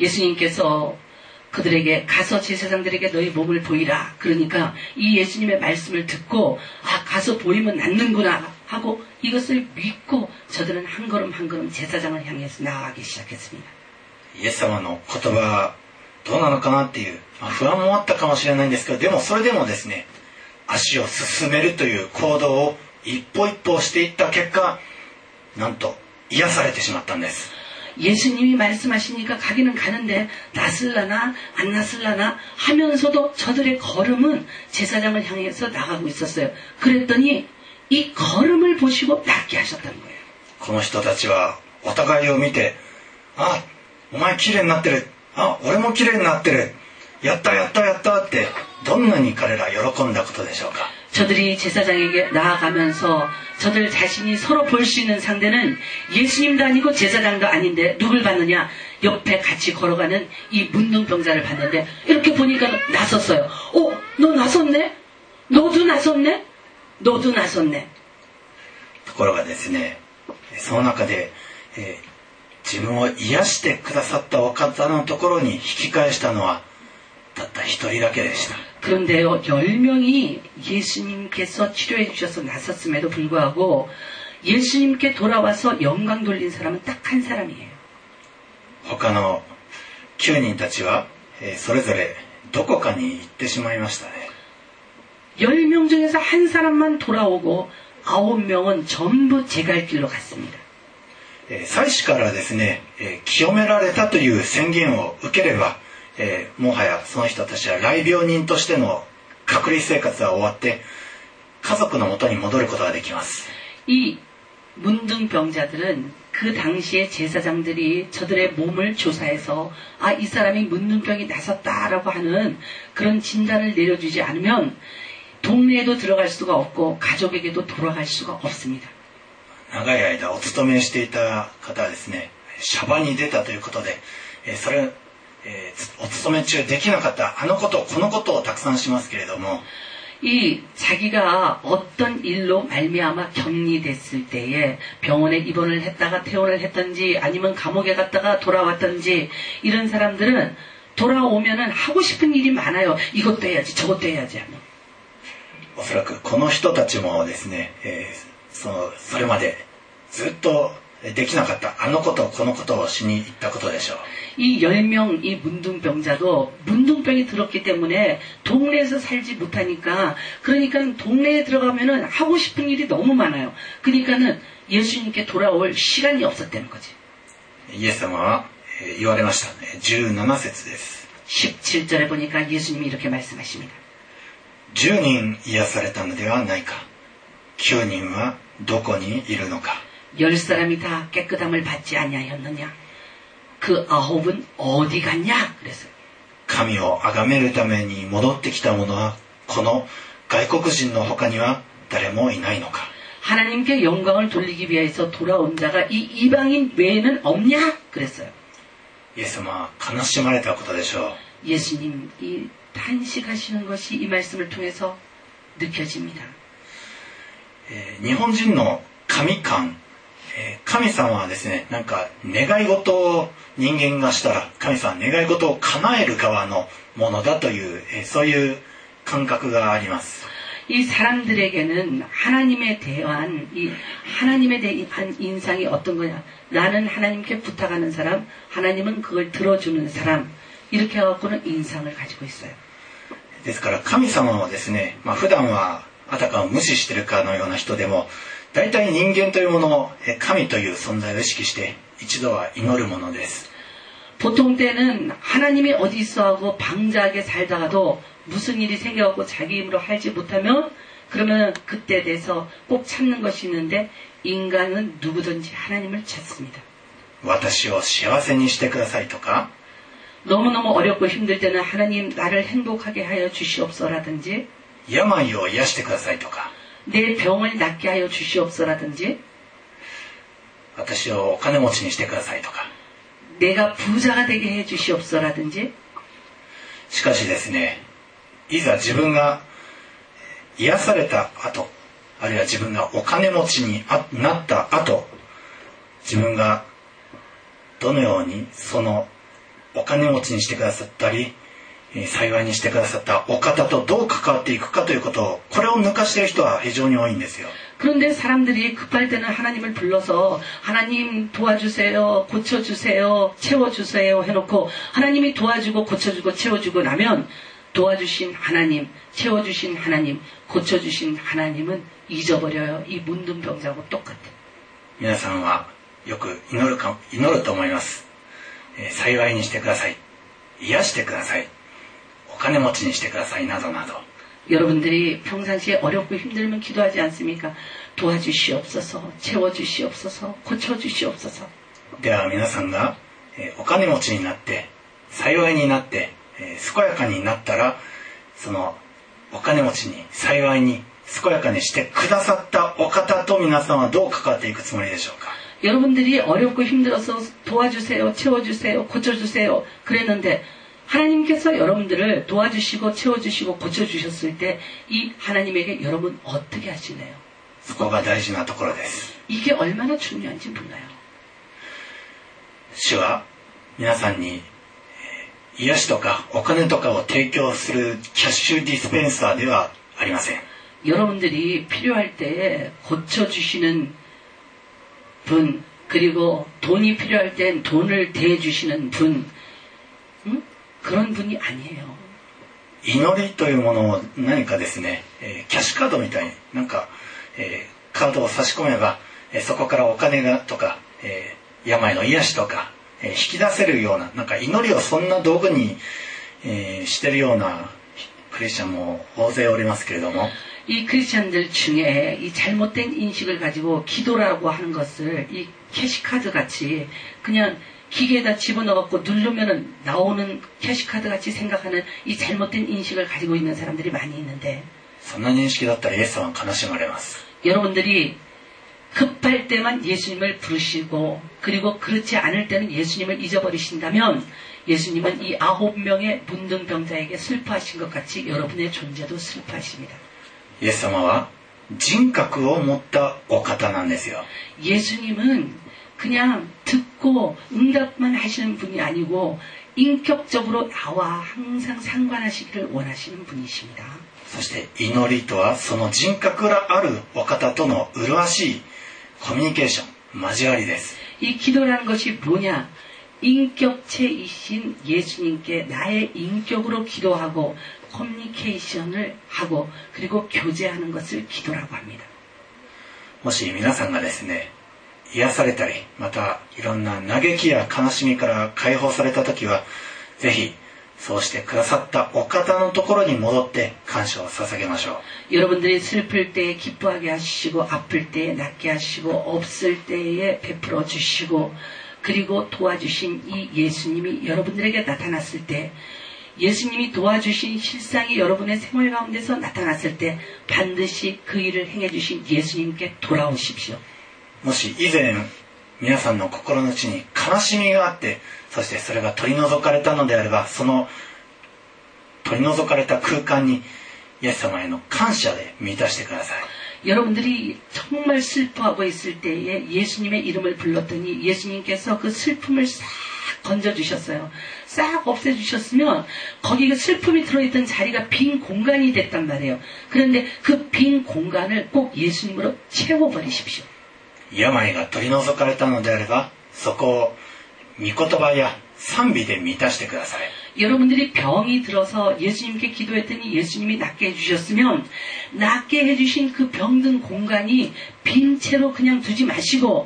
예수님께서 그들에게 가서 제사장들에게 너희 몸을 보이라. 그러니까 이 예수님의 말씀을 듣고 아 가서 보이면 낫는구나 하고 이것을 믿고 저들은 한 걸음 한 걸음 제사장을 향해서 나아가기 시작했습니다. イエス様の言葉どうなのかなっていう、まあ、不安もあったかもしれないんですけどでもそれでもですね足を進めるという行動を一歩一歩していった結果なんと癒されてしまったんです。 예수님이 말씀하시니까 가기는 가는데 낫을라나 안 낫을라나 하면서도 저들의 걸음은 제사장을 향해서 나가고 있었어요. 그랬더니 이 걸음을 보시고 낫게 하셨다는 거예요. この人たちはお互いを見てあ、お前綺麗になってるあ、俺も綺麗になってるやったやったやったってどんなに彼ら喜んだことでしょうか。 저들이 제사장에게 나아가면서 저들 자신이 서로 볼 수 있는 상대는 예수님도 아니고 제사장도 아닌데 누굴 봤느냐? 옆에 같이 걸어가는 이 문둥병자를 봤는데 이렇게 보니까 나섰어요. 어? 너 나섰네? 너도 나섰네? 너도 나섰네. ところがですねその中で、えー、自分を癒してくださったお方のところに引き返したのはたった一人だけでした。 그런데요, 열 명이 예수님께서 치료해 주셔서 나섰음에도 불구하고 예수님께 돌아와서 영광 돌린 사람은 딱 한 사람이에요. 他のきゅうにんたちは、えー、それぞれどこかに行ってしまいましたね。 열 명 중에서 한 사람만 돌아오고 아홉 명은 전부 제 갈 길로 갔습니다. えー、祭司からですね、えー、清められたという宣言を受ければ、えー、もはやその人たちは来病人としての隔離生活は終わって家族の元に戻ることができます。 이 문둥병자들은 그 당시에 제사장들이 저들의 몸을 조사해서 아, 이 사람이 문둥병이 나섰다라고 하는 그런 진단을 내려주지 않으면 동네에도 들어갈 수가 없고 가족에게도 돌아갈 수가 없습니다. 長い間お勤めしていた方はですね、シャバに出たということで、それ、えー、お勤め中できなかったあのことこのことをたくさんしますけれども、 이 자기가 어떤 일로 말미암아 격리됐을 때에 병원에 입원을 했다가 퇴원을 했던지 아니면 감옥에 갔다가 돌아왔던지 이런 사람들은 돌아오면은 하고 싶은 일이 많아요. 이것도 해야지 저것도 해야지 하면. おそらくこの人たちもですね、えー、そのそれまでずっとできなかったあのことこのことをしに行ったことでしょう。 이 열 명 이 문둥병자도 문둥병이 들었기 때문에 동네에서 살지 못하니까 그러니까 동네에 들어가면은 하고 싶은 일이 너무 많아요. 그러니까는 예수님께 돌아올 시간이 없었다는 거지. イエス様は言われました。じゅうなな節です。 십칠 절에 보니까 예수님이 이렇게 말씀하십니다. じゅうにん癒されたのではないか。きゅうにんはどこにいるのか。 열 사람이 다 깨끗함을 받지 아니하였느냐? 그 아홉은 어디 갔냐? 그랬어요. 神を崇めるために戻ってきた者はこの外国人の他には誰もいないのか。 하나님께 영광을 돌리기 위해서 돌아온 자가 이 이방인 외에는 없냐? 그랬어요. イエス様は悲しまれたことでしょう。 예수님 이 탄식하시는 것이 이 말씀을 통해서 느껴집니다. えー、日本人の神観、えー、神様はですね、なんか願い事を人間がしたら神様は願い事を叶える側のものだという、えー、そういう感覚があります。 이 사람들에게는 하나님에 대한 이 하나님에 대한 인상이 어떤 거냐? 나는 하나님께 부탁하는 사람, 하나님은 그걸 들어주는 사람. 이렇게 해갖고는 인상을 가지고 있어요. ですから神様はですね、まあ、普段はあたかも無視しているかのような人でも大体人間というものを神という存在を意識して一度は祈るものです。 보통 때는 하나님이 어디 있어 하고 방자하게 살다가도 무슨 일이 생겨갖고 자기 힘으로 하지 못하면 그러면 그때 돼서 꼭 찾는 것이 있는데 인간은 누구든지 하나님을 찾습니다. 私を幸せにしてくださいとか 너무너무 어렵고 힘들 때는 하나님 나를 행복하게 하여 주시옵소라든지 病を癒してくださいとか 내 병을 낫게 하여 주시옵소라든지 私をお金持ちにしてくださいとか 내가 부자가 되게 해 주시옵소라든지 しかしですね、いざ自分が癒された後、あるいは自分がお金持ちになった後、自分がどのようにそのお金持ちにしてくださったり幸いにしてくださったお方とどう関わっていくかということをこれを抜かしている人は非常に多いんですよ。 그런데 사람들이 급할 때는 하나님을 불러서 하나님 도와주세요, 고쳐주세요, 채워주세요 해놓고 하나님이 도와주고 고쳐주고 채워주고 나면 도와주신 하나님, 채워주신 하나님, 고쳐주신 하나님은 잊어버려요. 이 문둥병자하고 똑같아요. 皆さんはよく祈るか、祈ると思います。えー、幸いにしてください。癒してください。お金持ちにしてくださいなどなど。 여러분들이 평상시에 어렵고 힘들면 기도하지 않습니까? 도와주시옵소서, 채워주시옵소서, 고쳐주시옵소서. では皆さんが、えー、お金持ちになって幸いになって、えー、健やかになったらそのお金持ちに幸いに健やかにしてくださったお方と皆さんはどう関わっていくつもりでしょうか。 여러분들이 어렵고 힘들어서 도와주세요, 채워주세요, 고쳐주세요 그랬는데 하나님께서 여러분들을 도와주시고 채워주시고 고쳐주셨을 때 이 하나님에게 여러분 어떻게 하시나요? そこが大事なところです。 이게 얼마나 중요한지 몰라요. 主は皆さんに癒しとかお金とかを提供するキャッシュディスペンサーではありません。 여러분들이 필요할 때 고쳐주시는 분, 그리고 돈이 필요할 땐 돈을 대주시는 분, 응? 그런 분이 아니에요. 祈りというものを何かですね、えー、キャッシュカードみたいになんか、えー、カードを差し込めば、えー、そこからお金がとか、えー、病の癒しとか、えー、引き出せるような、なんか祈りをそんな道具に、えー、してるようなクリスチャンも大勢おりますけれども、 이 크리스찬들 중에 이 잘못된 인식을 가지고 기도라고 하는 것을 이 캐시카드 같이 그냥 기계에다 집어넣어갖고 누르면은 나오는 캐시카드 같이 생각하는 이 잘못된 인식을 가지고 있는 사람들이 많이 있는데, そんな認識だったらイエス様は悲しまれます。 여러분들이 급할 때만 예수님을 부르시고 그리고 그렇지 않을 때는 예수님을 잊어버리신다면 예수님은 이 아홉 명의 문둥병자에게 슬퍼하신 것 같이 여러분의 존재도 슬퍼하십니다. イエス様は人格を持ったお方なんですよ。 예수님은 그냥 듣고 응답만 하시는 분이 아니고 인격적으로 나와 항상 상관하시기를 원하시는 분이십니다. そして祈りとはその人格があるお方との麗しいコミュニケーション、交わりです。 이 기도라는 것이 뭐냐? 인격체이신 예수님께 나의 인격으로 기도하고 커뮤니케이션을 하고 그리고 교제하는 것을 기도라고 합니다. もし皆さんがですね、癒されたり、またいろんな嘆きや悲しみから解放されたときは、ぜひそうしてくださったお方のところに戻って感謝を捧げましょう。 여러분들이 슬플 때에 기뻐하게 하시고 아플 때에 낫게 하시고 없을 때에 베풀어 주시고 그리고 도와주신 이 예수님이 여러분들에게 나타났을 때, 예수님이 도와주신 실상이 여러분의 생활 가운데서 나타났을 때 반드시 그 일을 행해주신 예수님께 돌아오십시오. もし以前皆さんの心の内に悲しみがあって、そしてそれが取り除かれたのであれば、その取り除かれた空間にイエス様への感謝で満たしてください。 여러분들이 정말 슬퍼하고 있을 때에 예수님의 이름을 불렀더니 예수님께서 그 슬픔을 싹 건져주셨어요. 싹 없애주셨으면 거기가 슬픔이 들어있던 자리가 빈 공간이 됐단 말이에요. 그런데 그 빈 공간을 꼭 예수님으로 채워버리십시오. 病が取り除かれたのであれば、そこを御言葉や賛美で満たしてください。 여러분들이 병이 들어서 예수님께 기도했더니 예수님이 낫게 해주셨으면 낫게 해주신 그 병든 공간이 빈 채로 그냥 두지 마시고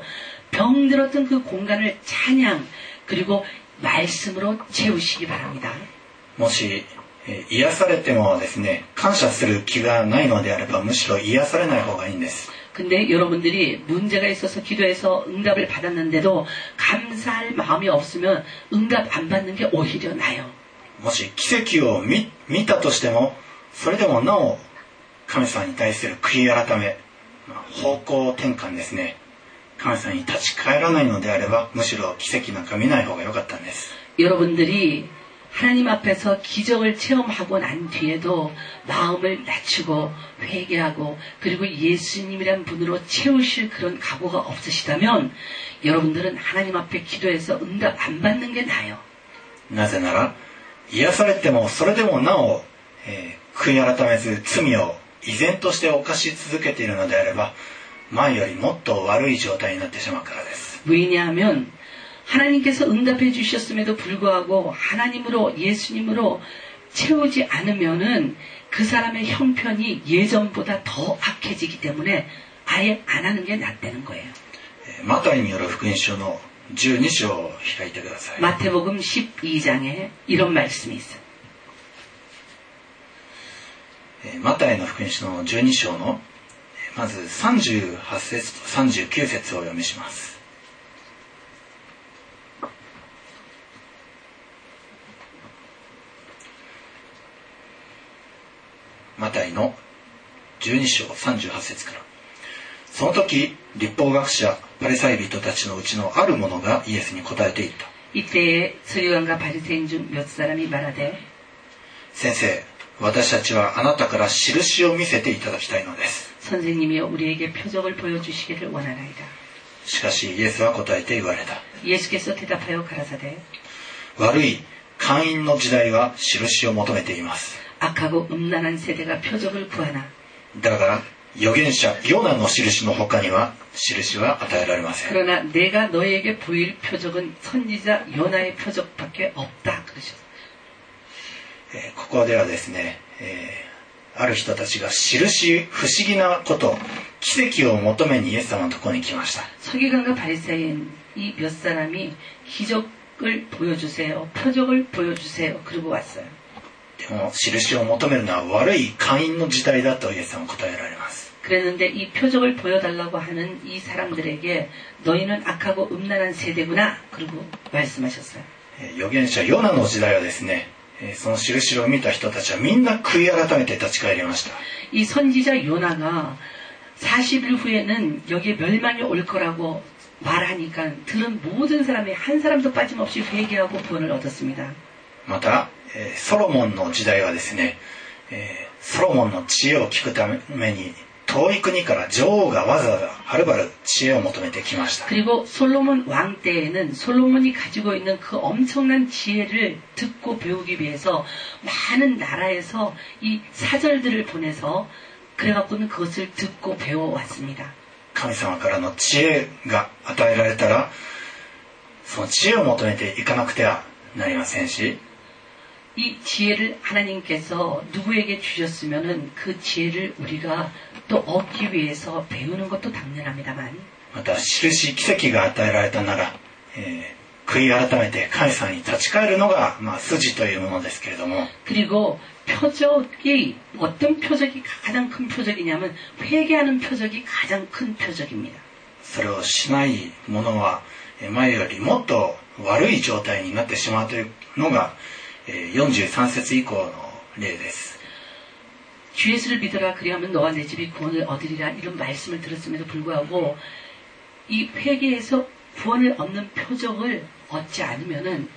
병들었던 그 공간을 찬양 그리고 말씀으로 채우시기 바랍니다. もし癒されてもですね、感謝する気がないのであれば、むしろ癒されない方がいいんです。 근데 여러분들이 문제가 있어서 기도해서 응답을 받았는데도 감사할 마음이 없으면 응답 안 받는 게 오히려 나요. もし奇跡を 見, 見たとしても、それでもなお神様に対する悔い改め、方向転換ですね。神様に立ち返らないのであれば、むしろ奇跡なんか見ない方が良かったんです。 여러분들이 하나님 앞에서 기적을 체험하고 난 뒤에도 마음을 낮추고 회개하고 그리고 예수님이란 분으로 채우실 그런 각오가 없으시다면 여러분들은 하나님 앞에 기도해서 응답 안 받는 게 나아요. なぜなら癒されてもそれでもなお、えー、悔い改めず罪を依然として犯し続けているのであれば、前よりもっと悪い状態になってしまうからです。 왜냐하면 하나님께서 응답해 주셨음에도 불구하고 하나님으로 예수님으로 채우지 않으면은 그 사람의 형편이 예전보다 더 악해지기 때문에 아예 안 하는 게 낫다는 거예요. マタイによる福音書のじゅうに章を開いてください。 마태복음 십이 장에 이런 말씀이 있어요. マタイの福音書のじゅうに章のまずさんじゅうはち節とさんじゅうきゅう節をお読みします。マタイのじゅうに章さんじゅうはち節から。その時律法学者パリサイ人たちのうちのある者がイエスに答えていった。 이때에 서기관과 바리새인 중 몇 사람이 말하되 先生、私たちはあなたから印を見せていただきたいのです。 선생님이여 우리에게 표적을 보여주시기를 원하나이다. しかしイエスは答えて言われた。 예수께서 대답하여 가라사대 悪い姦淫の時代は印を求めています。 악하고 음란한 세대가 표적을 구하나 だから預言者ヨナの印の他には印は与えられません。 그러나 내가 너에게 보일 표적은 선지자 요나의 표적밖에 없다 그러셨어요. えー、ここではですね、えー、ある人たちが印不思議なこと奇跡を求めにイエス様のところに来ました。 서기관과 바리새인 이 몇 사람이 기적을 보여주세요, 표적을 보여주세요 그러고 왔어요. でも印を求めるのは悪い姦淫の時代だとイエス様は答えられます。 그랬는데 이 표적을 보여달라고 하는 이 사람들에게 너희는 악하고 음란한 세대구나 그러고 말씀하셨어요. 預言者ヨナの時代はですね、その印を見た人たちはみんな悔い改めて立ち返りました。 이 선지자 요나가 사십 일 후에는 여기에 멸망이 올 거라고 말하니까 들은 모든 사람이 한 사람도 빠짐없이 회개하고 구원을 얻었습니다. またソロモンの時代はですね、ソロモンの知恵を聞くために遠い国から女王がわざわざはるばる知恵を求めてきました。 그리고 솔로몬 왕 때에는 솔로몬이 가지고 있는 그 엄청난 지혜를 듣고 배우기 위해서 많은 나라에서 이 사절들을 보내서 그래갖고는 그것을 듣고 배워왔습니다. 神様からの知恵が与えられたらその知恵を求めていかなくてはなりませんし 이 지혜를 하나님께서 누구에게 주셨으면은 그 지혜를 우리가 또 얻기 위해서 배우는 것도 당연합니다만 また印奇跡が与えられたなら、えー、悔い改めて神様に立ち返るのが、まあ、筋というものですけれども 그리고 표적이 어떤 표적이 가장 큰 표적이냐면 회개하는 표적이 가장 큰 표적입니다. それをしないものは前よりもっと悪い状態になってしまうというのがよんじゅうさん節以降の例です。 주 예수를 믿어라 그리하면 너와 내 집이 구원을 얻으리라 이런 말씀을 들었음에도 불구하고 이 회개에서 구원을 얻는 표적을 얻지 않으면은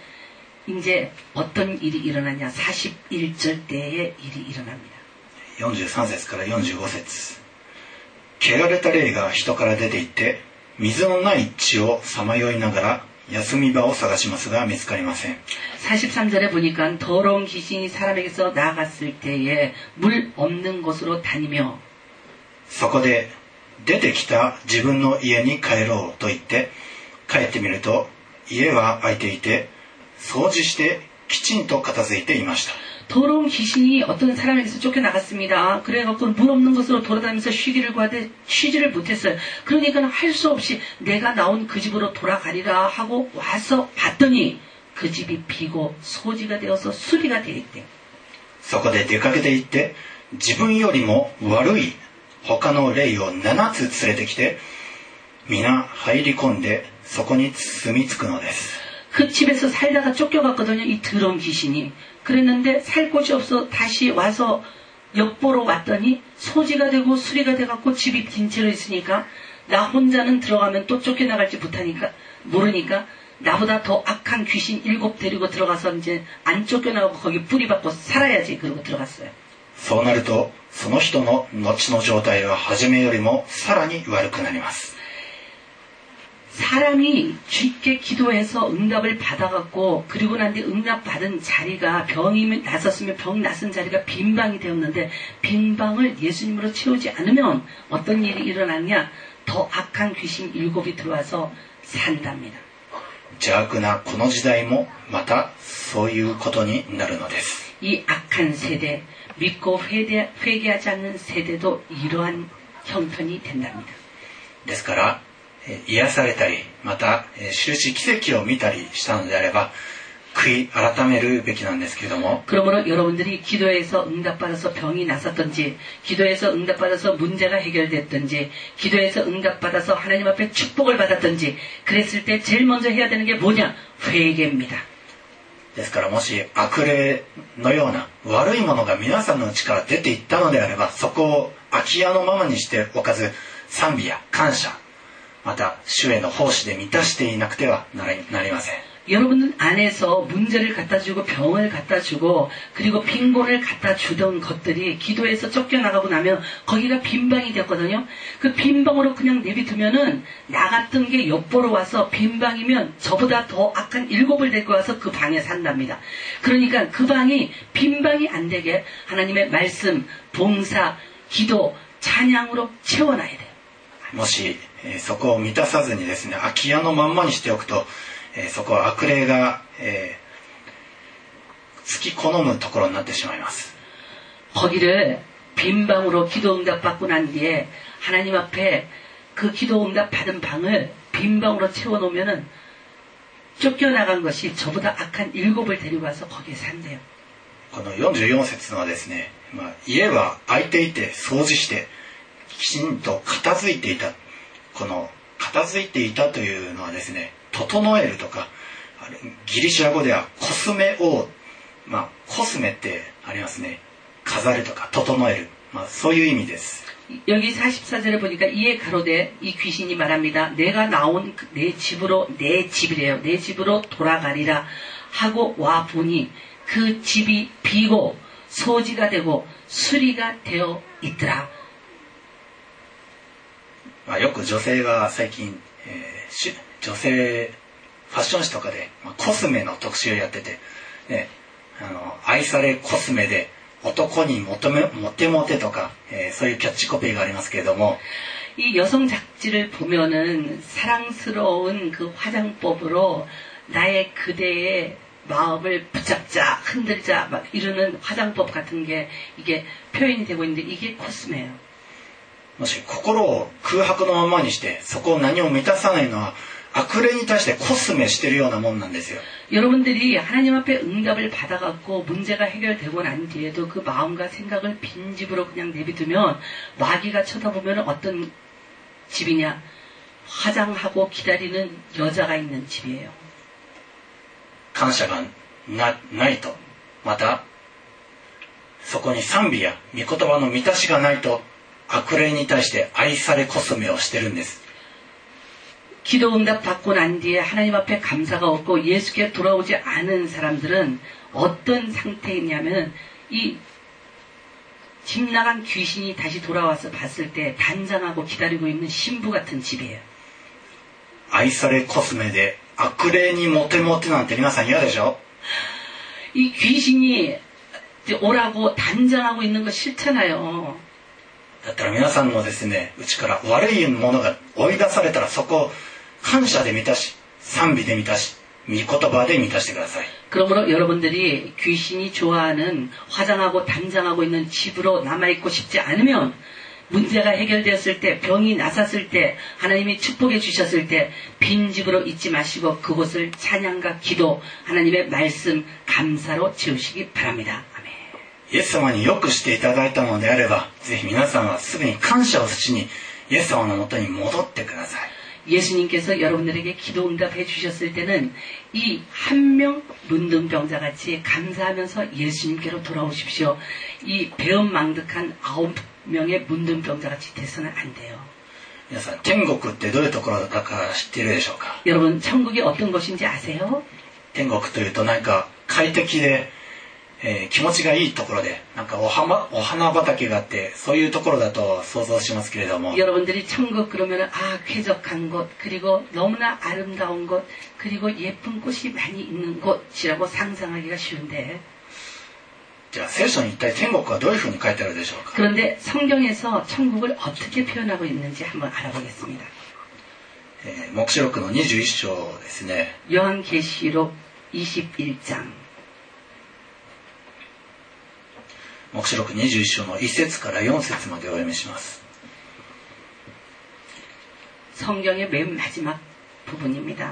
이제 어떤 일이 일어나냐 사십일 절 때의 일이 일어납니다. よんじゅうさん節からよんじゅうご節汚れた霊が人から出て行って水のない地をさまよいながら休み場を探しますが見つかりません. 사십삼 절에 보니까 더러운 귀신이 사람에게서 나아갔을 때에 물 없는 곳으로 다니며 そこで出てきた自分の家に帰ろうと言って帰ってみると家は空いていて掃除してきちんと片付いていました. 더러운 귀신이 어떤 사람에게서 쫓겨나갔습니다. 그래갖고 물 없는 곳으로 돌아다니면서 쉬기를 구하되 쉬지를 못했어요. 그러니까 할 수 없이 내가 나온 그 집으로 돌아가리라 하고 와서 봤더니 그 집이 비고 소지가 되어서 수리가 되어 있대요. そこで出かけて行って自分よりも悪い他の霊をななつ連れてきて皆入り込んでそこに住み着くのです. 그 집에서 살다가 쫓겨갔거든요. 이 더러운 귀신이. 그랬는데 살 곳이 없어 다시 와서 엿보러 왔더니 소지가 되고 수리가 돼갖고 집이 빈 채로 있으니까 나 혼자는 들어가면 또 쫓겨나갈지 못하니까 모르니까 나보다 더 악한 귀신 일곱 데리고 들어가서 이제 안 쫓겨나가고 거기 뿌리박고 살아야지 그러고 들어갔어요. そうなるとその人の後の状態は初めよりもさらに悪くなります. 사람이 쉽게 기도해서 응답을 받아갖고 그리고 난 뒤에 응답 받은 자리가 병이 났었으면 병이 났은 자리가 빈방이 되었는데 빈방을 예수님으로 채우지 않으면 어떤 일이 일어나냐 더 악한 귀신 일곱이 들어와서 산답니다. 邪悪なこの時代もまたそういうことになるのです. 이 악한 세대 믿고 회개, 회개하지 않는 세대도 이러한 형편이 된답니다. ですから癒されたりまた印奇跡を見たりしたのであれば悔い改めるべきなんですけれども 그러므로 여러분들이 기도해서 응답받아서 병이 났었던지 기도해서 응답받아서 문제가 해결됐던지 기도해서 응답받아서 하나님 앞에 축복을 받았던지 그랬을 때 제일 먼저 해야 되는 게 뭐냐? 회개입니다. ですからもし悪霊のような悪いものが皆さんのうちから出ていったのであればそこを空き家のままにしておかず賛美や感謝また主への奉仕で満たしていなくてはなりません. 여러분 안에서 문제를 갖다 주고 병을 갖다 주고 그리고 빈곤을 갖다 주던 것들이 기도에서 쫓겨나가고 나면 거기가 빈방이 되었거든요. 그 빈방으로 그냥 내비두면은 나갔던 게 엿보러 와서 빈방이면 저보다 더 악한 일곱을 데리고 와서 그 방에 산답니다. 그러니까 그 방이 빈방이 안 되게 하나님의 말씀, 봉사, 기도, 찬양으로 채워놔야 돼요. もし、えー、そこを満たさずにですね、空き家のまんまにしておくと、えー、そこは悪霊が、えー、つき好むところになってしまいます。 거기를 빈방으로 기도응답 받고 난 뒤에 하나님 앞에 그 기도응답 받은 방을 빈방으로 채워놓으면은 쫓겨나간 것이 저보다 악한 일곱을 데리고 와서 거기에 산대요. このよんじゅうよん節のはですね、まあ、家は空いていて掃除してきちんと片付いていた。この片付いていたというのはですね、整えるとか、ギリシャ語ではコスメを、まあ、コスメってありますね。飾るとか整える、まあ、そういう意味です。 여기 사십사 절에 보니까 이에 가로되 이 귀신이 말합니다. 내가 나온 내 집으로 내 집이래요. 내 집으로 돌아가리라 하고 와 보니 그 집이 비고 소지가 되고 수리가 되어 있더라. まあ、よく女性が最近、えー、女性ファッション誌とかで、まあ、コスメの特集をやってて、ね、あの愛されコスメで男にモテモテモテとか、えー、そういうキャッチコピーがありますけれども、 이 여성 잡지를 보면은 사랑스러운 그 화장법으로 나의 그대의 마음을 붙잡자, 흔들자 막 이러는 화장법 같은 게 이게 표현이 되고 있는데 이게 코스메예요. もし心を空白のままにしてそこを何も満たさないのは悪霊に対してコスメしてるようなもんなんですよ。 여러분들이 하나님 앞에 응답을 받아갖고 문제가 해결되고 난 뒤에도 그 마음과 생각을 빈집으로 그냥 내비두면 마귀가 쳐다보면 어떤 집이냐? 화장하고 기다리는 여자가 있는 집이에요. 感謝が な, ないと、またそこに賛美や御言葉の満たしがないと悪霊に対して愛されコスメをしてるんです。 기도 응답 받고 난 뒤에 하나님 앞에 감사가 없고 예수께 돌아오지 않은 사람들은 어떤 상태이냐면 이 집 나간 귀신이 다시 돌아와서 봤을 때 단장하고 기다리고 있는 신부 같은 집이에요. 愛されコスメで悪霊にモテモテなんて皆さん嫌でしょ? 이 귀신이 오라고 단장하고 있는 거 싫잖아요. だったら皆さんもですね、うちから悪いものが追い出されたらそこを感謝で満たし、賛美で満たし、御言葉で満たしてください。 그러므로 여러분들이 귀신이 좋아하는 화장하고 단장하고 있는 집으로 남아있고 싶지 않으면 문제가 해결되었을 때, 병이 나섰을 때, 하나님이 축복해 주셨을 때 빈집으로 있지 마시고 그곳을 찬양과 기도, 하나님의 말씀, 감사로 채우시기 바랍니다. 아멘. イエス様によくしていただいたのであれば、ぜひ皆さんはすぐに感謝をしにイエス様のもとに戻ってください。 예수님께서 여러분들에게 기도 응답해 주셨을 때는 이 한 명 문둥병자같이 감사하면서 예수님께로 돌아오십시오. 이 배은망덕한 아홉 명의 문둥병자같이 돼서는 안 돼요. 皆さん、天国ってどういうところだか知っているでしょうか? 여러분, 천국이 어떤 곳인지 아세요? 天国というとなんか快適で、えー、気持ちがいいところで、なんかお花、お花畑があって、そういうところだと想像しますけれども、 여러분들이 천국 그러면 아 쾌적한 곳, 그리고 너무나 아름다운 곳, 그리고 예쁜 꽃이 많이 있는 곳이라고 상상하기가 쉬운데, じゃあ聖書に一体天国はどういうふうに書いてあるでしょうか? 그런데 성경에서 천국을 어떻게 표현하고 있는지 한번 알아보겠습니다. えー、黙示録のにじゅういっ章ですね。 요한계시록 이십일 장. 黙示録にじゅういっ章のいっ節からよん節までお読みします。 성경의 맨 마지막 부분입니다.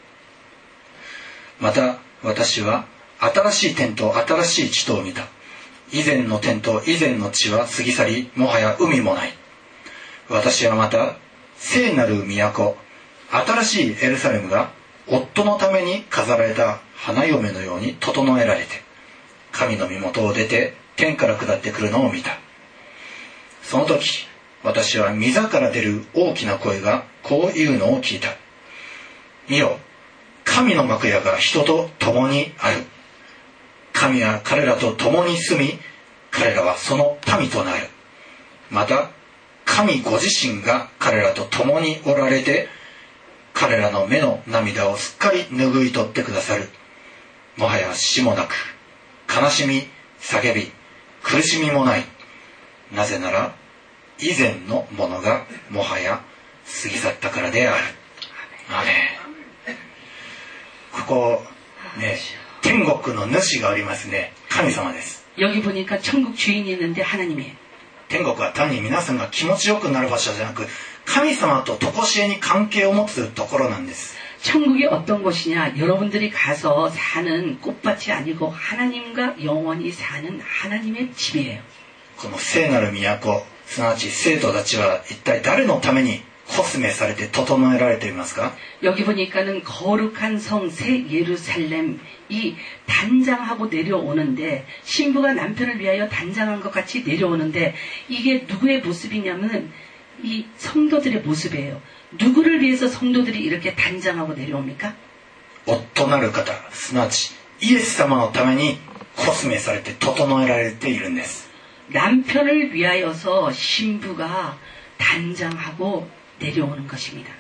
また私は新しい天と新しい地とを見た。以前の天と以前の地は過ぎ去り、もはや海もない。私はまた聖なる都、新しいエルサレムが夫のために飾られた花嫁のように整えられて、神の身元を出て天から下ってくるのを見た。その時、私は御座から出る大きな声がこういうのを聞いた。見よ、 神の幕屋が人と共にある。神は彼らと共に住み、彼らはその民となる。また神ご自身が彼らと共におられて、彼らの目の涙をすっかり拭い取ってくださる。もはや死もなく、悲しみ、叫び、苦しみもない。なぜなら以前のものがもはや過ぎ去ったからである。アメン。ここね、天国の主がありますね。神様です。 여기 보니까 천국 주인이 있는데 하나님이에요. 天国は単に皆さんが気持ちよくなる場所じゃなく、神様と常しえに関係を持つところなんです。 천국이 어떤 곳이냐? 여러분들이 가서 사는 꽃밭이 아니고 하나님과 영원히 사는 하나님의 집이에요. この聖なる都、すなわち生徒たちは一体誰のためにコスメされて整えられていますか? 여기 보니까는 거룩한 성 새 예루살렘이 단장하고 내려오는데, 신부가 남편을 위하여 단장한 것 같이 내려오는데, 이게 누구의 모습이냐면 이 성도들의 모습이에요. 누구를 위해서 성도들이 이렇게 단장하고 내려옵니까? 夫となる方、すなわちイエス様のためにコスメされて整えられているんです。 남편을 위하여서 신부가 단장하고 내려오는 것입니다.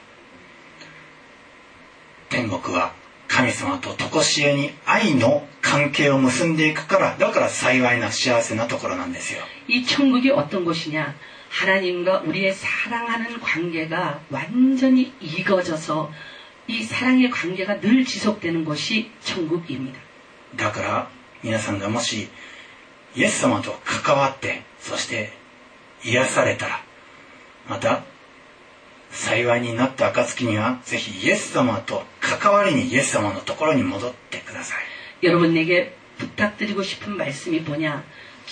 天国は神様と常しえに愛の関係を結んでいくから、だから幸いな幸せなところなんですよ。 이 천국이 어떤 곳이냐? 하나님과 우리의 사랑하는 관계가 완전히 익어져서 이 사랑의 관계가 늘 지속되는 곳이 천국입니다. だから皆さんがもしイエス様と関わって、そして癒されたら、また幸いになった暁にはぜひイエス様と関わりにイエス様のところに戻ってください。 여러분에게 부탁드리고 싶은 말씀이 뭐냐?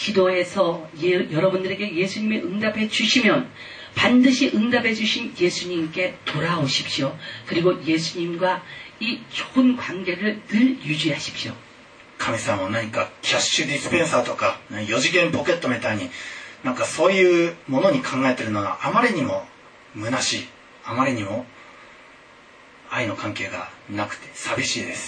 기도해서 예, 여러분들에게 예수님의 응답해 주시면 반드시 응답해 주신 예수님께 돌아오십시오. 그리고 예수님과 이 좋은 관계를 늘 유지하십시오. 神様は何かキャッシュディスペンサーとかよ次元ポケットみたいになんかそういうものに考えているのはあまりにも虚しい、あまりにも愛の関係がなくて寂しいです。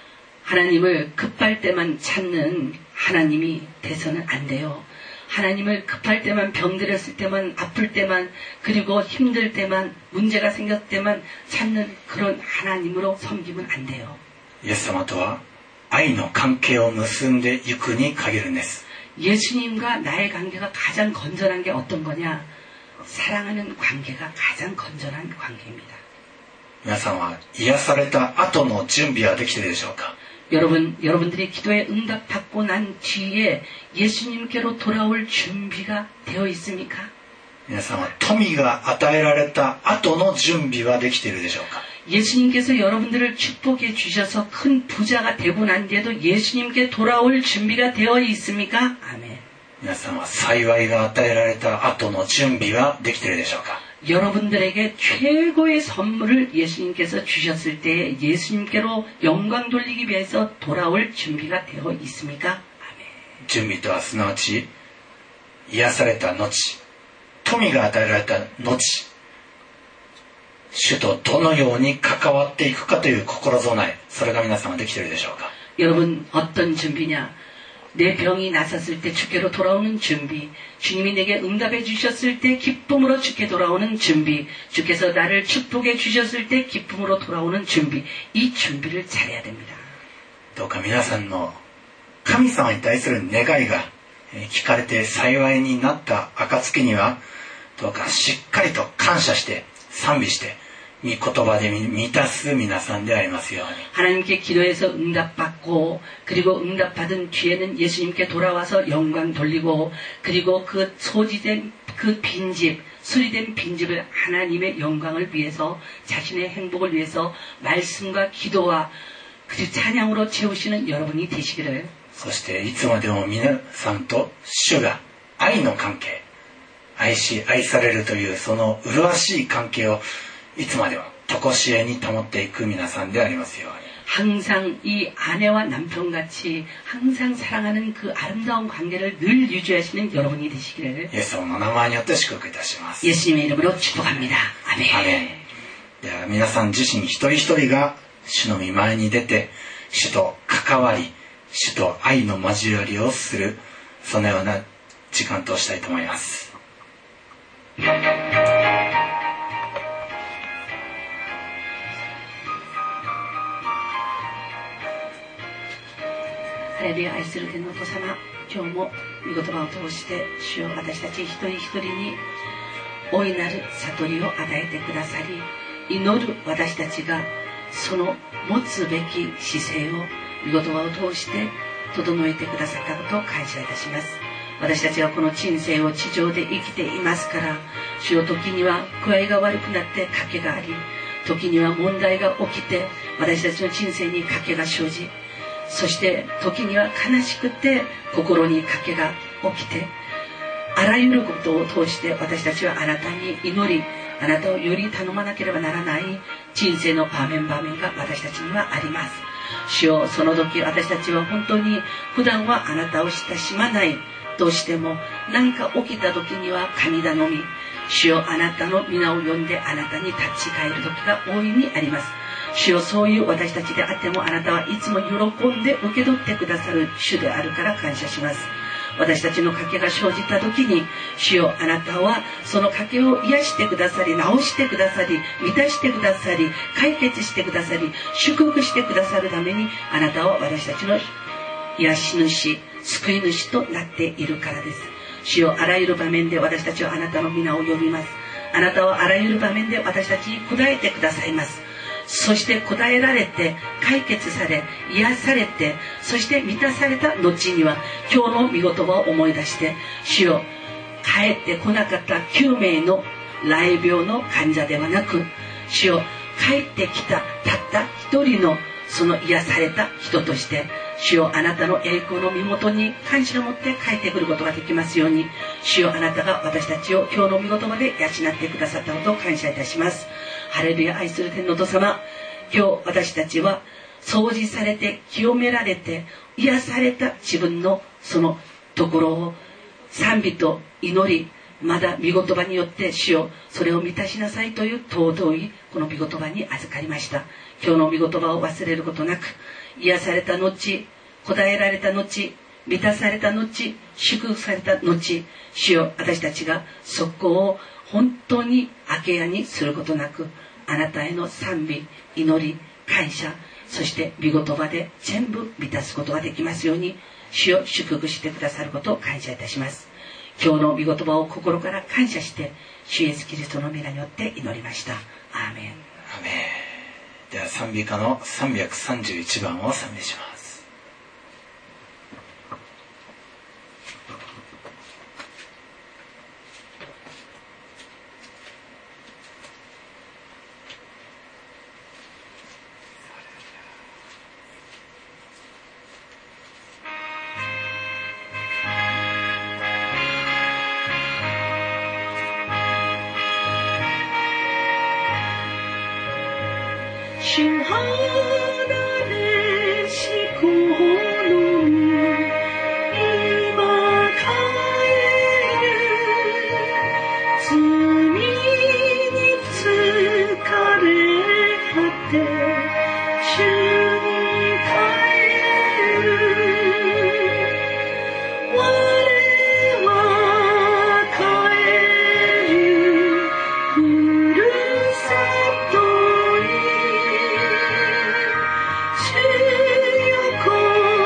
하나님을 급할 때만 찾는 하나님이 돼서는 안 돼요. 하나님을 급할 때만, 병들었을 때만, 아플 때만, 그리고 힘들 때만, 문제가 생겼을 때만 찾는 그런 하나님으로 섬기면 안 돼요. イエス様とは愛の関係を結んでいくに限るんです。 예수님과 나의 관계가 가장 건전한 게 어떤 거냐? 사랑하는 관계가 가장 건전한 관계입니다. 皆さんは癒された後の準備はできているでしょうか? 여러분, 여러분들이 기도에 응답받고 난 뒤에 예수님께로 돌아올 준비가 되어 있습니까? 皆さんは富が与えられた後の準備はできているでしょうか? 예수님께서 여러분들을 축복해 주셔서 큰 부자가 되고 난 뒤에도 예수님께 돌아올 준비가 되어 있습니까? 아멘. 皆さんは幸いが与えられた後の準備はできているでしょうか? 여러분들에게 최고의 선물을 예수님께서 주셨을 때 예수님께로 영광 돌리기 위해서 돌아올 준비가 되어 있습니까? 아멘. 準備とはすなわち癒された後、富が与えられた後、主とどのように関わっていくかという心備え、それが皆さんはできているでしょうか? 여러분 어떤 준비냐? 내 병이 나섰을 때 주께로 돌아오는 준비, 주님이 내게 응답해 주셨을 때 기쁨으로 주께 돌아오는 준비, 주께서 나를 축복해 주셨을 때 기쁨으로 돌아오는 준비, 이 준비를 잘해야 됩니다. どうか皆さんの神様に対する願いが聞かれて幸いになった暁には、どうかしっかりと感謝して賛美して御言葉で満たす皆さんでありますように。 하나님께 기도해서 응답받고 그리고 응답받은 뒤에는 예수님께 돌아와서 영광 돌리고 그리고 그 소지된 그 빈집, 수리된 빈집을 하나님의 영광을 위해서 자신의 행복을 위해서 말씀과 기도와 그 찬양으로 채우시는 여러분이 되시기를. そしていつまでも皆さんと主が愛の関係、愛し愛されるというその麗しい関係をいつまでも常しえに保っていく皆さんでありますように。 항상 이 아내와 남편같이 항상 사랑하는 그 아름다운 관계를 늘 유지하시는 여러분이 되시기를 イエス様の名前によって祝福いたします。 예수님의 이름으로 축복합니다. 아멘. アメン。では皆さん自身一人一人が主の御前に出て主と関わり、主と愛の交わりをする、そのような時間としたいと思います。 ハレルヤ、愛する天のお父様、今日も御言葉を通して主を私たち一人一人に大いなる悟りを与えてくださり、祈る私たちがその持つべき姿勢を御言葉を通して整えてくださったことを感謝いたします。私たちはこの人生を地上で生きていますから、主よ、時には具合が悪くなって賭けがあり、時には問題が起きて私たちの人生に賭けが生じ、そして時には悲しくて心に賭けが起きて、あらゆることを通して私たちはあなたに祈り、あなたをより頼まなければならない人生の場面場面が私たちにはあります。主よ、その時私たちは本当に普段はあなたを親しまないとしても、何か起きた時には神頼み、主よ、あなたの皆を呼んであなたに立ち返る時が大いにあります。主よ、そういう私たちであっても、あなたはいつも喜んで受け取ってくださる主であるから感謝します。私たちの賭けが生じた時に、主よ、あなたはその賭けを癒してくださり、直してくださり、満たしてくださり、解決してくださり、祝福してくださるために、あなたは私たちの癒し主、救い主となっているからです。主よ、あらゆる場面で私たちはあなたの皆を呼びます。あなたはあらゆる場面で私たちに答えてくださいます。そして答えられて、解決され、癒されて、そして満たされた後には、今日の御言葉を思い出して、主よ、帰ってこなかったきゅうめいの癩病の患者ではなく、主よ、帰ってきたたった一人のその癒された人として、主よ、あなたの栄光の身元に感謝を持って帰ってくることができますように、主よ、あなたが私たちを今日の御言葉で養ってくださったことを感謝いたします。ハレルヤ、愛する天のお父様、今日私たちは掃除されて清められて癒された自分のそのところを賛美と祈り、まだ御言葉によって主よ、それを満たしなさいという尊いこの御言葉に預かりました。今日の御言葉を忘れることなく、癒された後、答えられた後、満たされた後、祝福された後、主よ、私たちがそこを本当に明けやにすることなく、あなたへの賛美、祈り、感謝、そして御言葉で全部満たすことができますように、主よ、祝福してくださることを感謝いたします。今日の御言葉を心から感謝して、主イエスキリストの皆によって祈りました。アーメン。 アーメン。では賛美歌のさんびゃくさんじゅういちばんを賛美します。 主離れしこの今帰る罪に疲れ果て主に帰る我は帰るふるさと主よ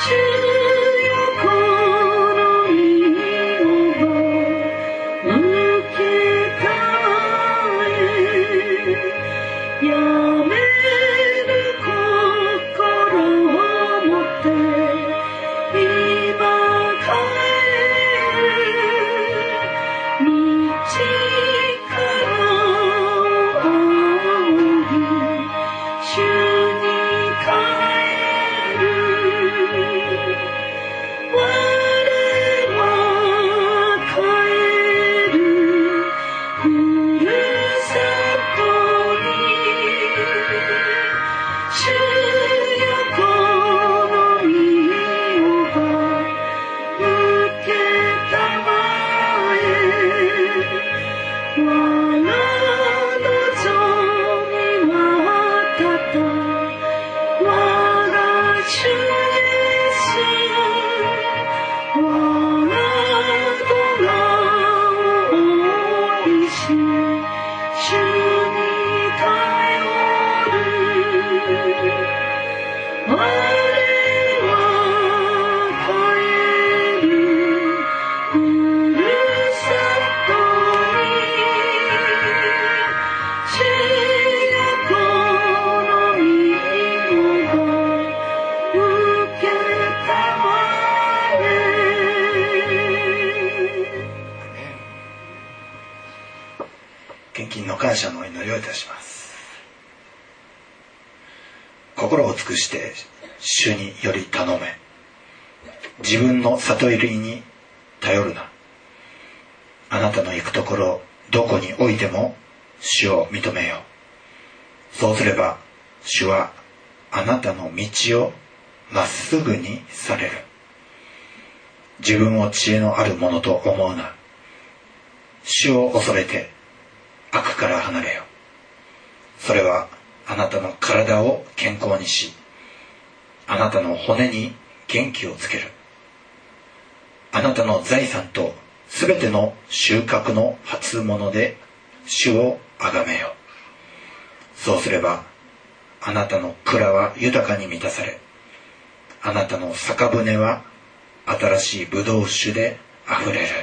献金の感謝のお祈りをいたします。心を尽くして主により頼め。自分の悟りに頼るな。あなたの行くところどこにおいても主を認めよう。そうすれば主はあなたの道をまっすぐにされる。自分を知恵のあるものと思うな。主を恐れて悪から離れよ。それはあなたの体を健康にし、あなたの骨に元気をつける。あなたの財産とすべての収穫の初物で主をあがめよ。そうすればあなたの蔵は豊かに満たされ、あなたの酒舟は新しいブドウ酒であふれる。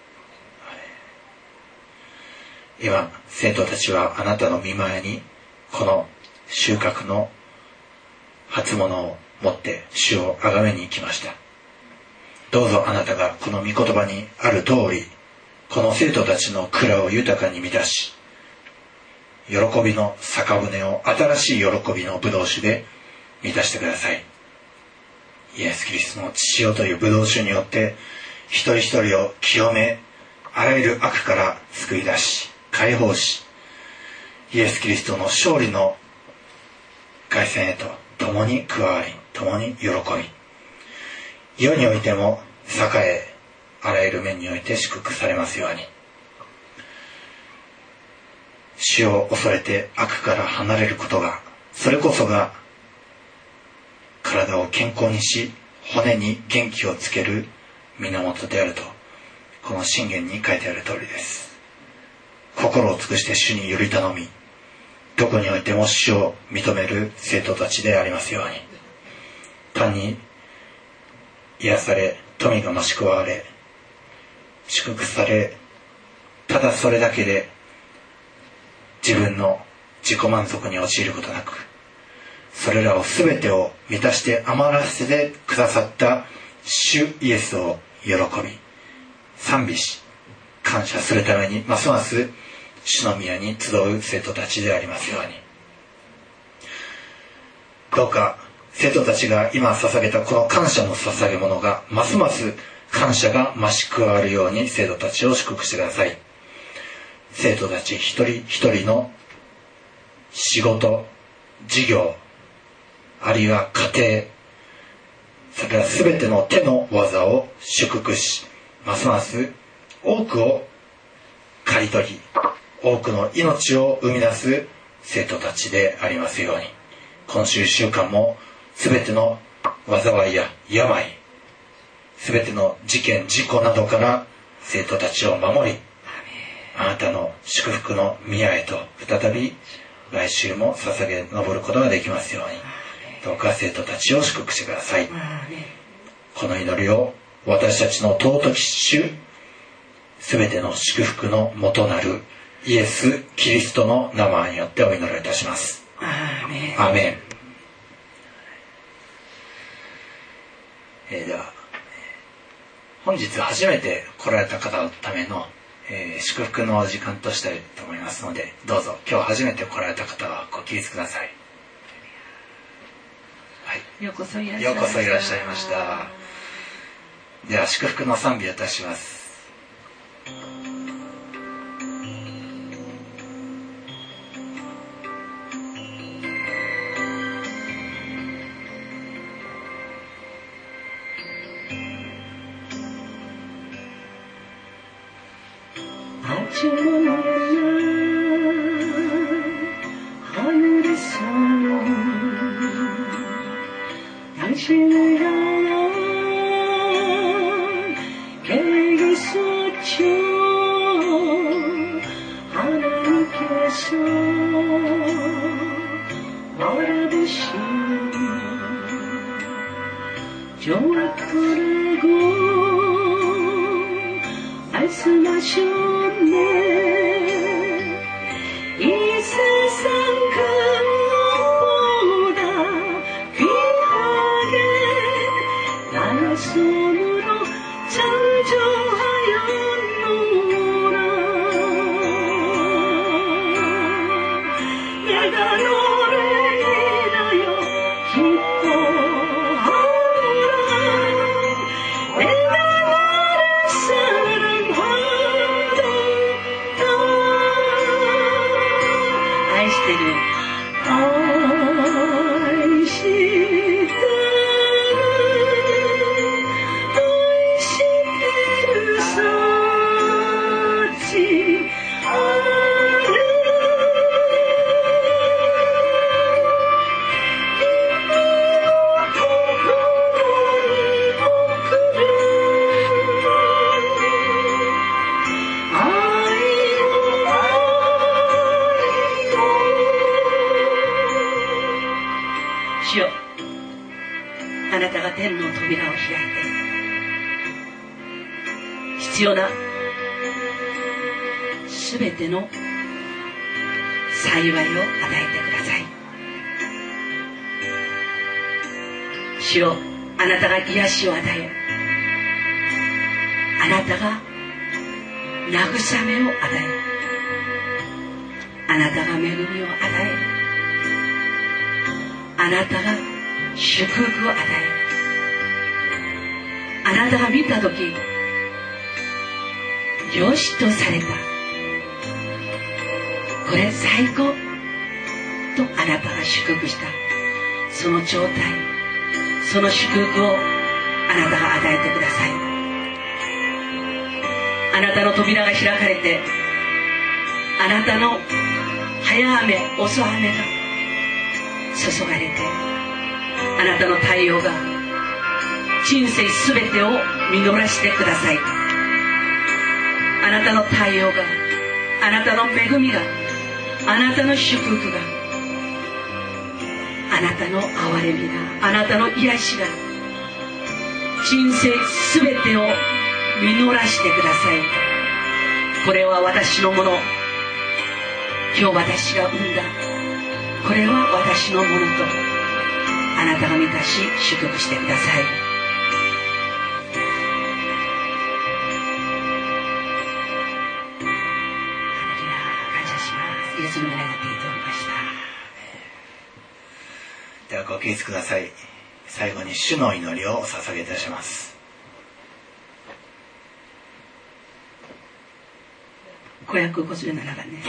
今生徒たちはあなたの御前にこの収穫の初物を持って主をあがめに行きました。どうぞあなたがこの御言葉にある通り、この生徒たちの蔵を豊かに満たし、喜びの酒舟を新しい喜びのブドウ酒で満たしてください。イエス・キリストの血潮というブドウ酒によって一人一人を清め、あらゆる悪から救い出し解放し、イエス・キリストの勝利の凱旋へと共に加わり、共に喜び、世においても栄え、あらゆる面において祝福されますように。主を恐れて悪から離れることが、それこそが体を健康にし、骨に元気をつける源であると、この箴言に書いてある通りです。心を尽くして主により頼み、どこにおいても主を認める生徒たちでありますように。単に癒され、富が増し加われ、祝福され、ただそれだけで自分の自己満足に陥ることなく、それらを全てを満たして余らせてくださった主イエスを喜び、賛美し、感謝するためにますます主の宮に集う生徒たちでありますように。どうか生徒たちが今捧げたこの感謝の捧げ物がますます感謝が増し加わるように生徒たちを祝福してください。生徒たち一人一人の仕事、事業、あるいは家庭、それら全ての手の技を祝福し、ますます多くを刈り取り、多くの命を生み出す生徒たちでありますように。今週いっしゅうかんも全ての災いや病、全ての事件事故などから生徒たちを守り、あなたの祝福の宮へと再び来週も捧げ上ることができますように。どうか生徒たちを祝福してください。 この祈りを私たちの尊き主、すべての祝福の元なるイエス・キリストの名前によってお祈りいたします。 アーメン。 アーメン。えー、では本日初めて来られた方のための、えー、祝福の時間としたいと思いますので、どうぞ今日初めて来られた方はご起立ください。はい、 ようこそいらっしゃいました。 ようこそいらっしゃいました。では祝福の賛美をいたします。 必要なすべての幸いを与えてください。主よ、あなたが癒しを与え、あなたが慰めを与え、あなたが恵みを与え、あなたが祝福を与え、あなたが見たとき良しとされた、これ最高とあなたが祝福したその状態、その祝福をあなたが与えてください。あなたの扉が開かれて、あなたの早雨遅雨が注がれて、あなたの太陽が人生すべてを実らしてください。あなたの太陽が、あなたの恵みが、あなたの祝福が、あなたの憐れみが、あなたの癒しが、人生すべてを実らしてください。これは私のもの、今日私が生んだ、これは私のものとあなたが満たし祝福してください。イエスの名によっていただきました。 ではご起立ください。最後に主の祈りをお捧げいたします。 ごひゃくごじゅうななばんです。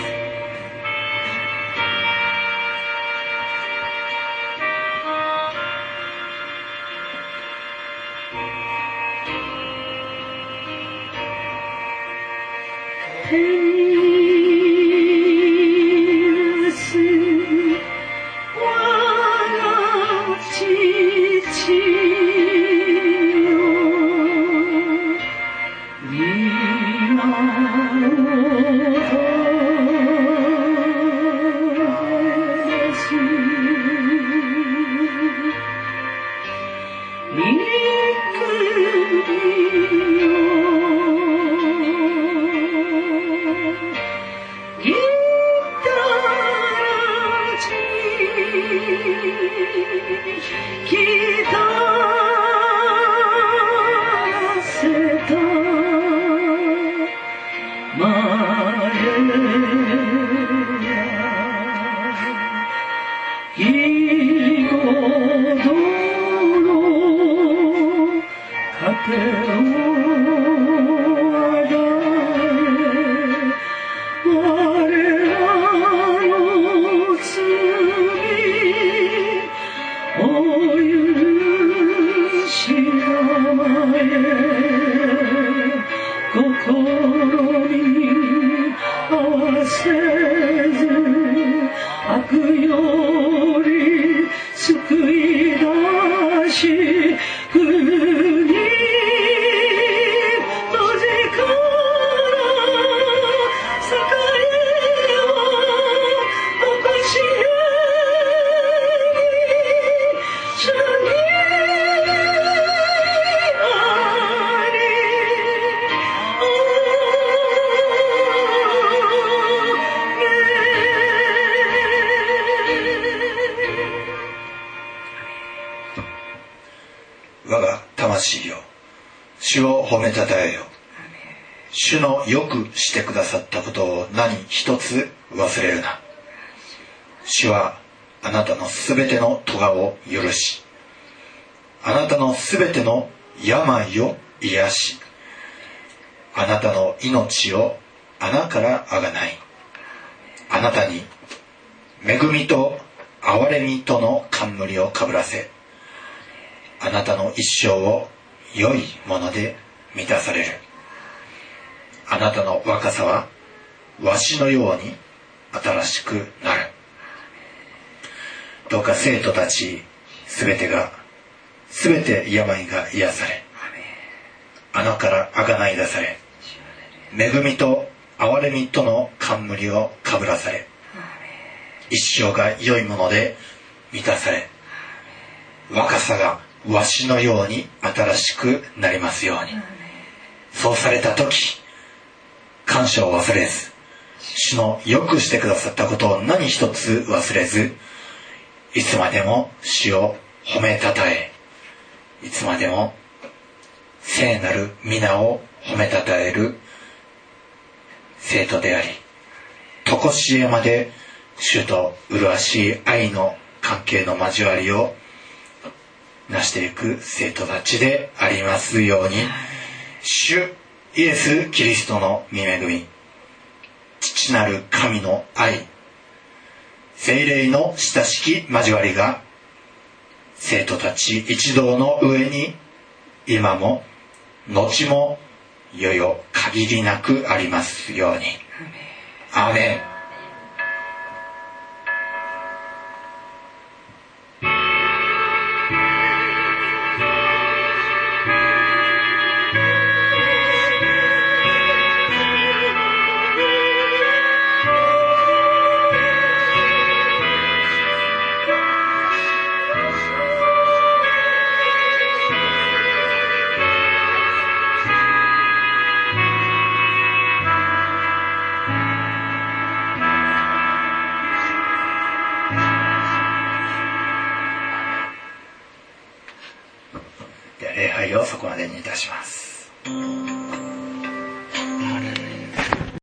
Thank you. 我が魂よ、主を褒めたたえよ。主のよくしてくださったことを何一つ忘れるな。主はあなたのすべての咎を許し、あなたのすべての病を癒し、あなたの命を穴からあがない、あなたに恵みと憐れみとの冠をかぶらせ、あなたの一生を良いもので満たされる。あなたの若さはわしのように新しくなる。どうか生徒たちすべてが、すべて病が癒され、穴からあがない出され、恵みと憐れみとの冠をかぶらされ、一生が良いもので満たされ、若さがわしのように新しくなりますように。そうされたとき、感謝を忘れず、主のよくしてくださったことを何一つ忘れず、いつまでも主を褒めたたえ、いつまでも聖なる皆を褒めたたえる生徒であり、とこしえまで主と麗しい愛の関係の交わりを成していく生徒たちでありますように、主イエス・キリストの御恵み、父なる神の愛、聖霊の親しき交わりが生徒たち一同の上に今も後もよよ限りなくありますように。アーメン。礼拝をそこまでにいたします。